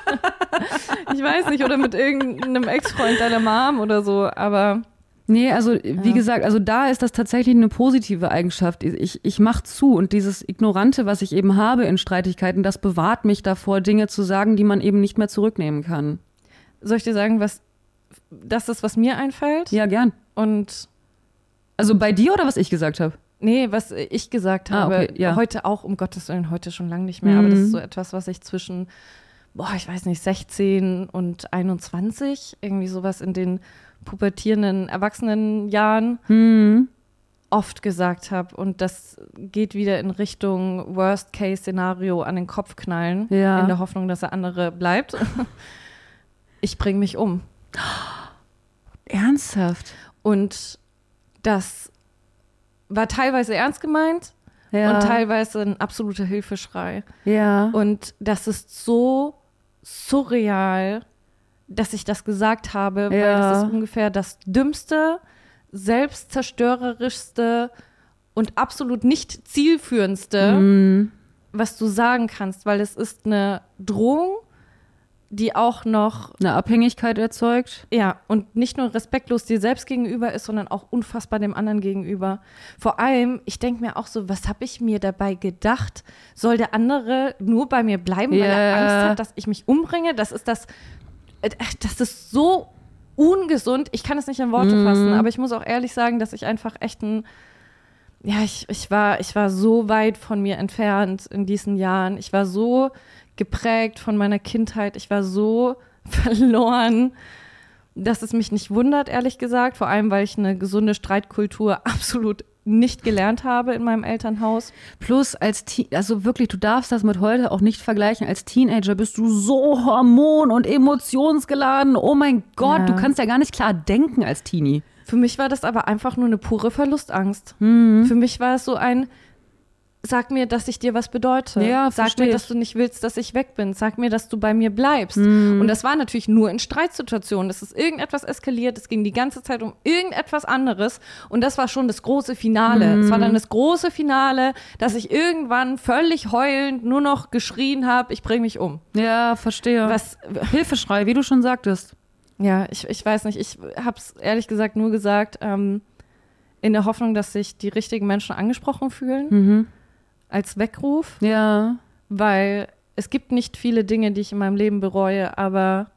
Speaker 1: Ich weiß nicht, oder mit irgendeinem Ex-Freund deiner Mom oder so, aber...
Speaker 2: Nee, also wie
Speaker 1: Ja.
Speaker 2: gesagt, also da ist das tatsächlich eine positive Eigenschaft. Ich, ich mache zu und dieses Ignorante, was ich eben habe in Streitigkeiten, das bewahrt mich davor, Dinge zu sagen, die man eben nicht mehr zurücknehmen kann.
Speaker 1: Soll ich dir sagen, was das ist, was mir einfällt?
Speaker 2: Ja, gern.
Speaker 1: Und
Speaker 2: Also bei dir oder was ich gesagt habe?
Speaker 1: nee, was ich gesagt
Speaker 2: Ah,
Speaker 1: habe,
Speaker 2: okay, ja.
Speaker 1: heute auch, um Gottes Willen, heute schon lange nicht mehr,
Speaker 2: Mhm.
Speaker 1: aber das ist so etwas, was ich zwischen, boah, ich weiß nicht, sechzehn und einundzwanzig, irgendwie sowas in den pubertierenden Erwachsenenjahren
Speaker 2: Hm.
Speaker 1: oft gesagt habe. Und das geht wieder in Richtung Worst-Case-Szenario an den Kopf knallen,
Speaker 2: Ja.
Speaker 1: in der Hoffnung, dass der andere bleibt. Ich bringe mich um.
Speaker 2: Ernsthaft?
Speaker 1: Und das war teilweise ernst gemeint
Speaker 2: Ja.
Speaker 1: und teilweise ein absoluter Hilfeschrei.
Speaker 2: Ja.
Speaker 1: Und das ist so surreal, dass ich das gesagt habe, weil
Speaker 2: Ja.
Speaker 1: das ist ungefähr das dümmste, selbstzerstörerischste und absolut nicht zielführendste,
Speaker 2: Mhm.
Speaker 1: was du sagen kannst, weil es ist eine Drohung, die auch noch,
Speaker 2: Eine Abhängigkeit erzeugt.
Speaker 1: ja, und nicht nur respektlos dir selbst gegenüber ist, sondern auch unfassbar dem anderen gegenüber. Vor allem, ich denke mir auch so, was habe ich mir dabei gedacht? Soll der andere nur bei mir bleiben, weil er
Speaker 2: Ja.
Speaker 1: Angst hat, dass ich mich umbringe? Das ist das, äh, das ist so ungesund. Ich kann es nicht in Worte
Speaker 2: Mhm.
Speaker 1: fassen, aber ich muss auch ehrlich sagen, dass ich einfach echt ein, ja, ich, ich war, ich war so weit von mir entfernt in diesen Jahren. Ich war so geprägt von meiner Kindheit. Ich war so verloren, dass es mich nicht wundert, ehrlich gesagt. Vor allem, weil ich eine gesunde Streitkultur absolut nicht gelernt habe in meinem Elternhaus.
Speaker 2: Plus als Teen, also wirklich, du darfst das mit heute auch nicht vergleichen. Als Teenager bist du so hormon- und emotionsgeladen. Oh mein Gott,
Speaker 1: Ja.
Speaker 2: du kannst ja gar nicht klar denken als Teenie.
Speaker 1: Für mich war das aber einfach nur eine pure Verlustangst.
Speaker 2: Mhm.
Speaker 1: Für mich war es so ein, sag mir, dass ich dir was bedeute.
Speaker 2: Ja,
Speaker 1: sag
Speaker 2: versteh
Speaker 1: mir,
Speaker 2: ich.
Speaker 1: dass du nicht willst, dass ich weg bin. Sag mir, dass du bei mir bleibst.
Speaker 2: Mhm.
Speaker 1: Und das war natürlich nur in Streitsituationen. Es ist irgendetwas eskaliert. Es ging die ganze Zeit um irgendetwas anderes. Und das war schon das große Finale. Es war dann das große Finale, dass ich irgendwann völlig heulend nur noch geschrien habe, ich bringe mich um.
Speaker 2: Ja, verstehe.
Speaker 1: Was,
Speaker 2: Hilfeschrei, wie du schon sagtest.
Speaker 1: ja, ich, ich weiß nicht. Ich habe es ehrlich gesagt nur gesagt, ähm, in der Hoffnung, dass sich die richtigen Menschen angesprochen fühlen.
Speaker 2: Mhm.
Speaker 1: Als Weckruf.
Speaker 2: Ja.
Speaker 1: Weil es gibt nicht viele Dinge, die ich in meinem Leben bereue, aber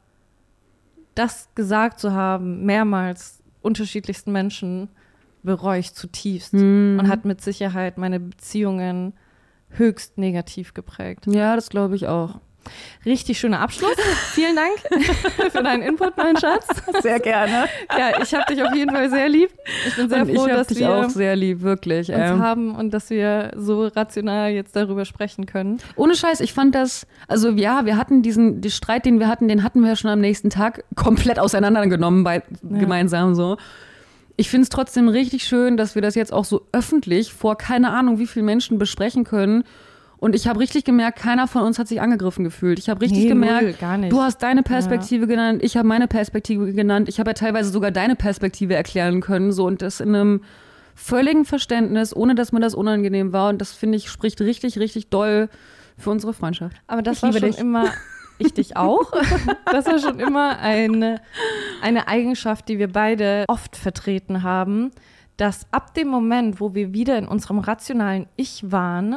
Speaker 1: das gesagt zu haben, mehrmals unterschiedlichsten Menschen, bereue ich zutiefst
Speaker 2: Mhm.
Speaker 1: und hat mit Sicherheit meine Beziehungen höchst negativ geprägt.
Speaker 2: Ja, das glaube ich auch.
Speaker 1: Richtig schöner Abschluss. Vielen Dank für deinen Input, mein Schatz.
Speaker 2: Sehr gerne.
Speaker 1: Ja, ich habe dich auf jeden Fall sehr lieb. Ich bin sehr
Speaker 2: Und
Speaker 1: froh,
Speaker 2: ich
Speaker 1: dass
Speaker 2: hab dich
Speaker 1: wir
Speaker 2: auch sehr lieb, wirklich.
Speaker 1: uns
Speaker 2: Ähm,
Speaker 1: haben und dass wir so rational jetzt darüber sprechen können.
Speaker 2: Ohne Scheiß, ich fand das, also ja, wir hatten diesen den Streit, den wir hatten, den hatten wir schon am nächsten Tag komplett auseinandergenommen, bei,
Speaker 1: Ja.
Speaker 2: gemeinsam so. Ich finde es trotzdem richtig schön, dass wir das jetzt auch so öffentlich vor keine Ahnung wie vielen Menschen besprechen können. Und ich habe richtig gemerkt, keiner von uns hat sich angegriffen gefühlt. Ich habe richtig
Speaker 1: Nee,
Speaker 2: gemerkt,
Speaker 1: null, gar nicht.
Speaker 2: du hast deine Perspektive genannt, ich habe meine Perspektive genannt. Ich habe ja teilweise sogar deine Perspektive erklären können, so, und das in einem völligen Verständnis, ohne dass mir das unangenehm war. Und das, finde ich, spricht richtig, richtig doll für unsere Freundschaft.
Speaker 1: Aber das
Speaker 2: Ich
Speaker 1: war
Speaker 2: liebe
Speaker 1: schon
Speaker 2: dich.
Speaker 1: immer, ich dich auch, das war schon immer eine, eine Eigenschaft, die wir beide oft vertreten haben, dass ab dem Moment, wo wir wieder in unserem rationalen Ich waren,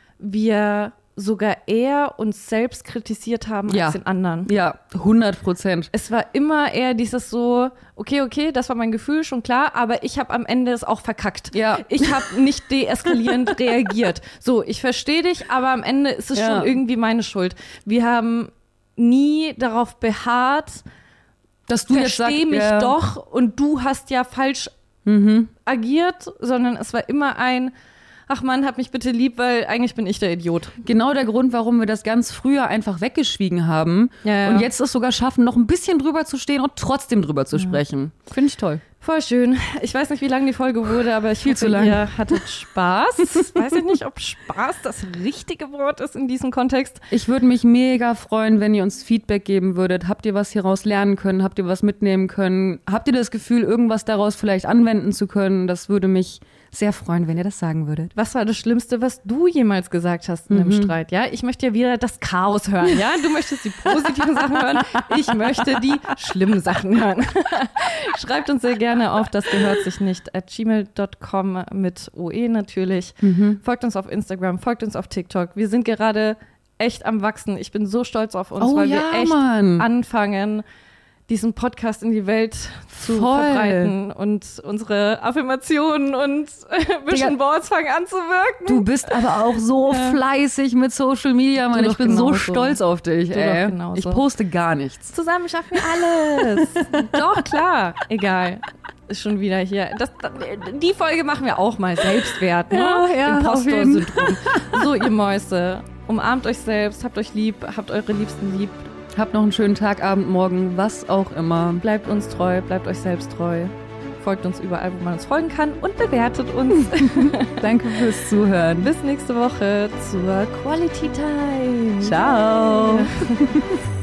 Speaker 1: wir sogar eher uns selbst kritisiert haben
Speaker 2: Ja.
Speaker 1: als den anderen.
Speaker 2: Ja, hundert Prozent.
Speaker 1: Es war immer eher dieses so, okay, okay, das war mein Gefühl, schon klar, aber ich habe am Ende es auch verkackt.
Speaker 2: Ja.
Speaker 1: Ich habe nicht deeskalierend reagiert. So, ich verstehe dich, aber am Ende ist es
Speaker 2: Ja.
Speaker 1: schon irgendwie meine Schuld. Wir haben nie darauf beharrt,
Speaker 2: Dass du jetzt sagst,
Speaker 1: versteh mich
Speaker 2: ja,
Speaker 1: doch und du hast ja falsch
Speaker 2: Mhm.
Speaker 1: agiert, sondern es war immer ein, ach Mann, hab mich bitte lieb, weil eigentlich bin ich der Idiot.
Speaker 2: Genau der Grund, warum wir das ganz früher einfach weggeschwiegen haben
Speaker 1: Ja, ja.
Speaker 2: und jetzt es sogar schaffen, noch ein bisschen drüber zu stehen und trotzdem drüber zu sprechen. Finde ich toll.
Speaker 1: Voll schön. Ich weiß nicht, wie lang die Folge wurde, aber ich
Speaker 2: Viel
Speaker 1: hoffe,
Speaker 2: zu lang.
Speaker 1: ihr hattet Spaß. Weiß ich nicht, ob Spaß das richtige Wort ist in diesem Kontext.
Speaker 2: Ich würde mich mega freuen, wenn ihr uns Feedback geben würdet. Habt ihr was hieraus lernen können? Habt ihr was mitnehmen können? Habt ihr das Gefühl, irgendwas daraus vielleicht anwenden zu können? Das würde mich sehr freuen, wenn ihr das sagen würdet.
Speaker 1: Was war das Schlimmste, was du jemals gesagt hast in einem
Speaker 2: Mhm.
Speaker 1: Streit? Ja, ich möchte ja wieder das Chaos hören. Ja, du möchtest die positiven Sachen hören. Ich möchte die schlimmen Sachen hören. Schreibt uns sehr gerne auf das gehört sich nicht at gmail dot com mit O E natürlich.
Speaker 2: Mhm.
Speaker 1: Folgt uns auf Instagram, folgt uns auf TikTok. Wir sind gerade echt am Wachsen. Ich bin so stolz auf uns,
Speaker 2: Oh
Speaker 1: weil
Speaker 2: ja,
Speaker 1: wir echt
Speaker 2: Mann.
Speaker 1: anfangen, diesen Podcast in die Welt zu
Speaker 2: Voll.
Speaker 1: verbreiten und unsere Affirmationen und Vision Boards fangen an zu wirken.
Speaker 2: Du bist aber auch so
Speaker 1: Ja.
Speaker 2: fleißig mit Social Media, Mann.
Speaker 1: Du
Speaker 2: Ich
Speaker 1: doch
Speaker 2: bin so
Speaker 1: genauso.
Speaker 2: stolz auf dich,
Speaker 1: Du
Speaker 2: ey.
Speaker 1: doch genauso.
Speaker 2: Ich poste gar nichts.
Speaker 1: Zusammen schaffen wir alles. Doch, klar. Egal. Ist schon wieder hier. Das, die Folge machen wir auch mal. Selbstwert, ne?
Speaker 2: Ja, ja, auf jeden.
Speaker 1: Impostor-Syndrom. So, ihr Mäuse. Umarmt euch selbst, habt euch lieb, habt eure Liebsten lieb.
Speaker 2: Habt noch einen schönen Tag, Abend, Morgen, was auch immer.
Speaker 1: Bleibt uns treu, bleibt euch selbst treu. Folgt uns überall, wo man uns folgen kann und bewertet uns.
Speaker 2: Danke fürs Zuhören.
Speaker 1: Bis nächste Woche zur Quality Time.
Speaker 2: Ciao.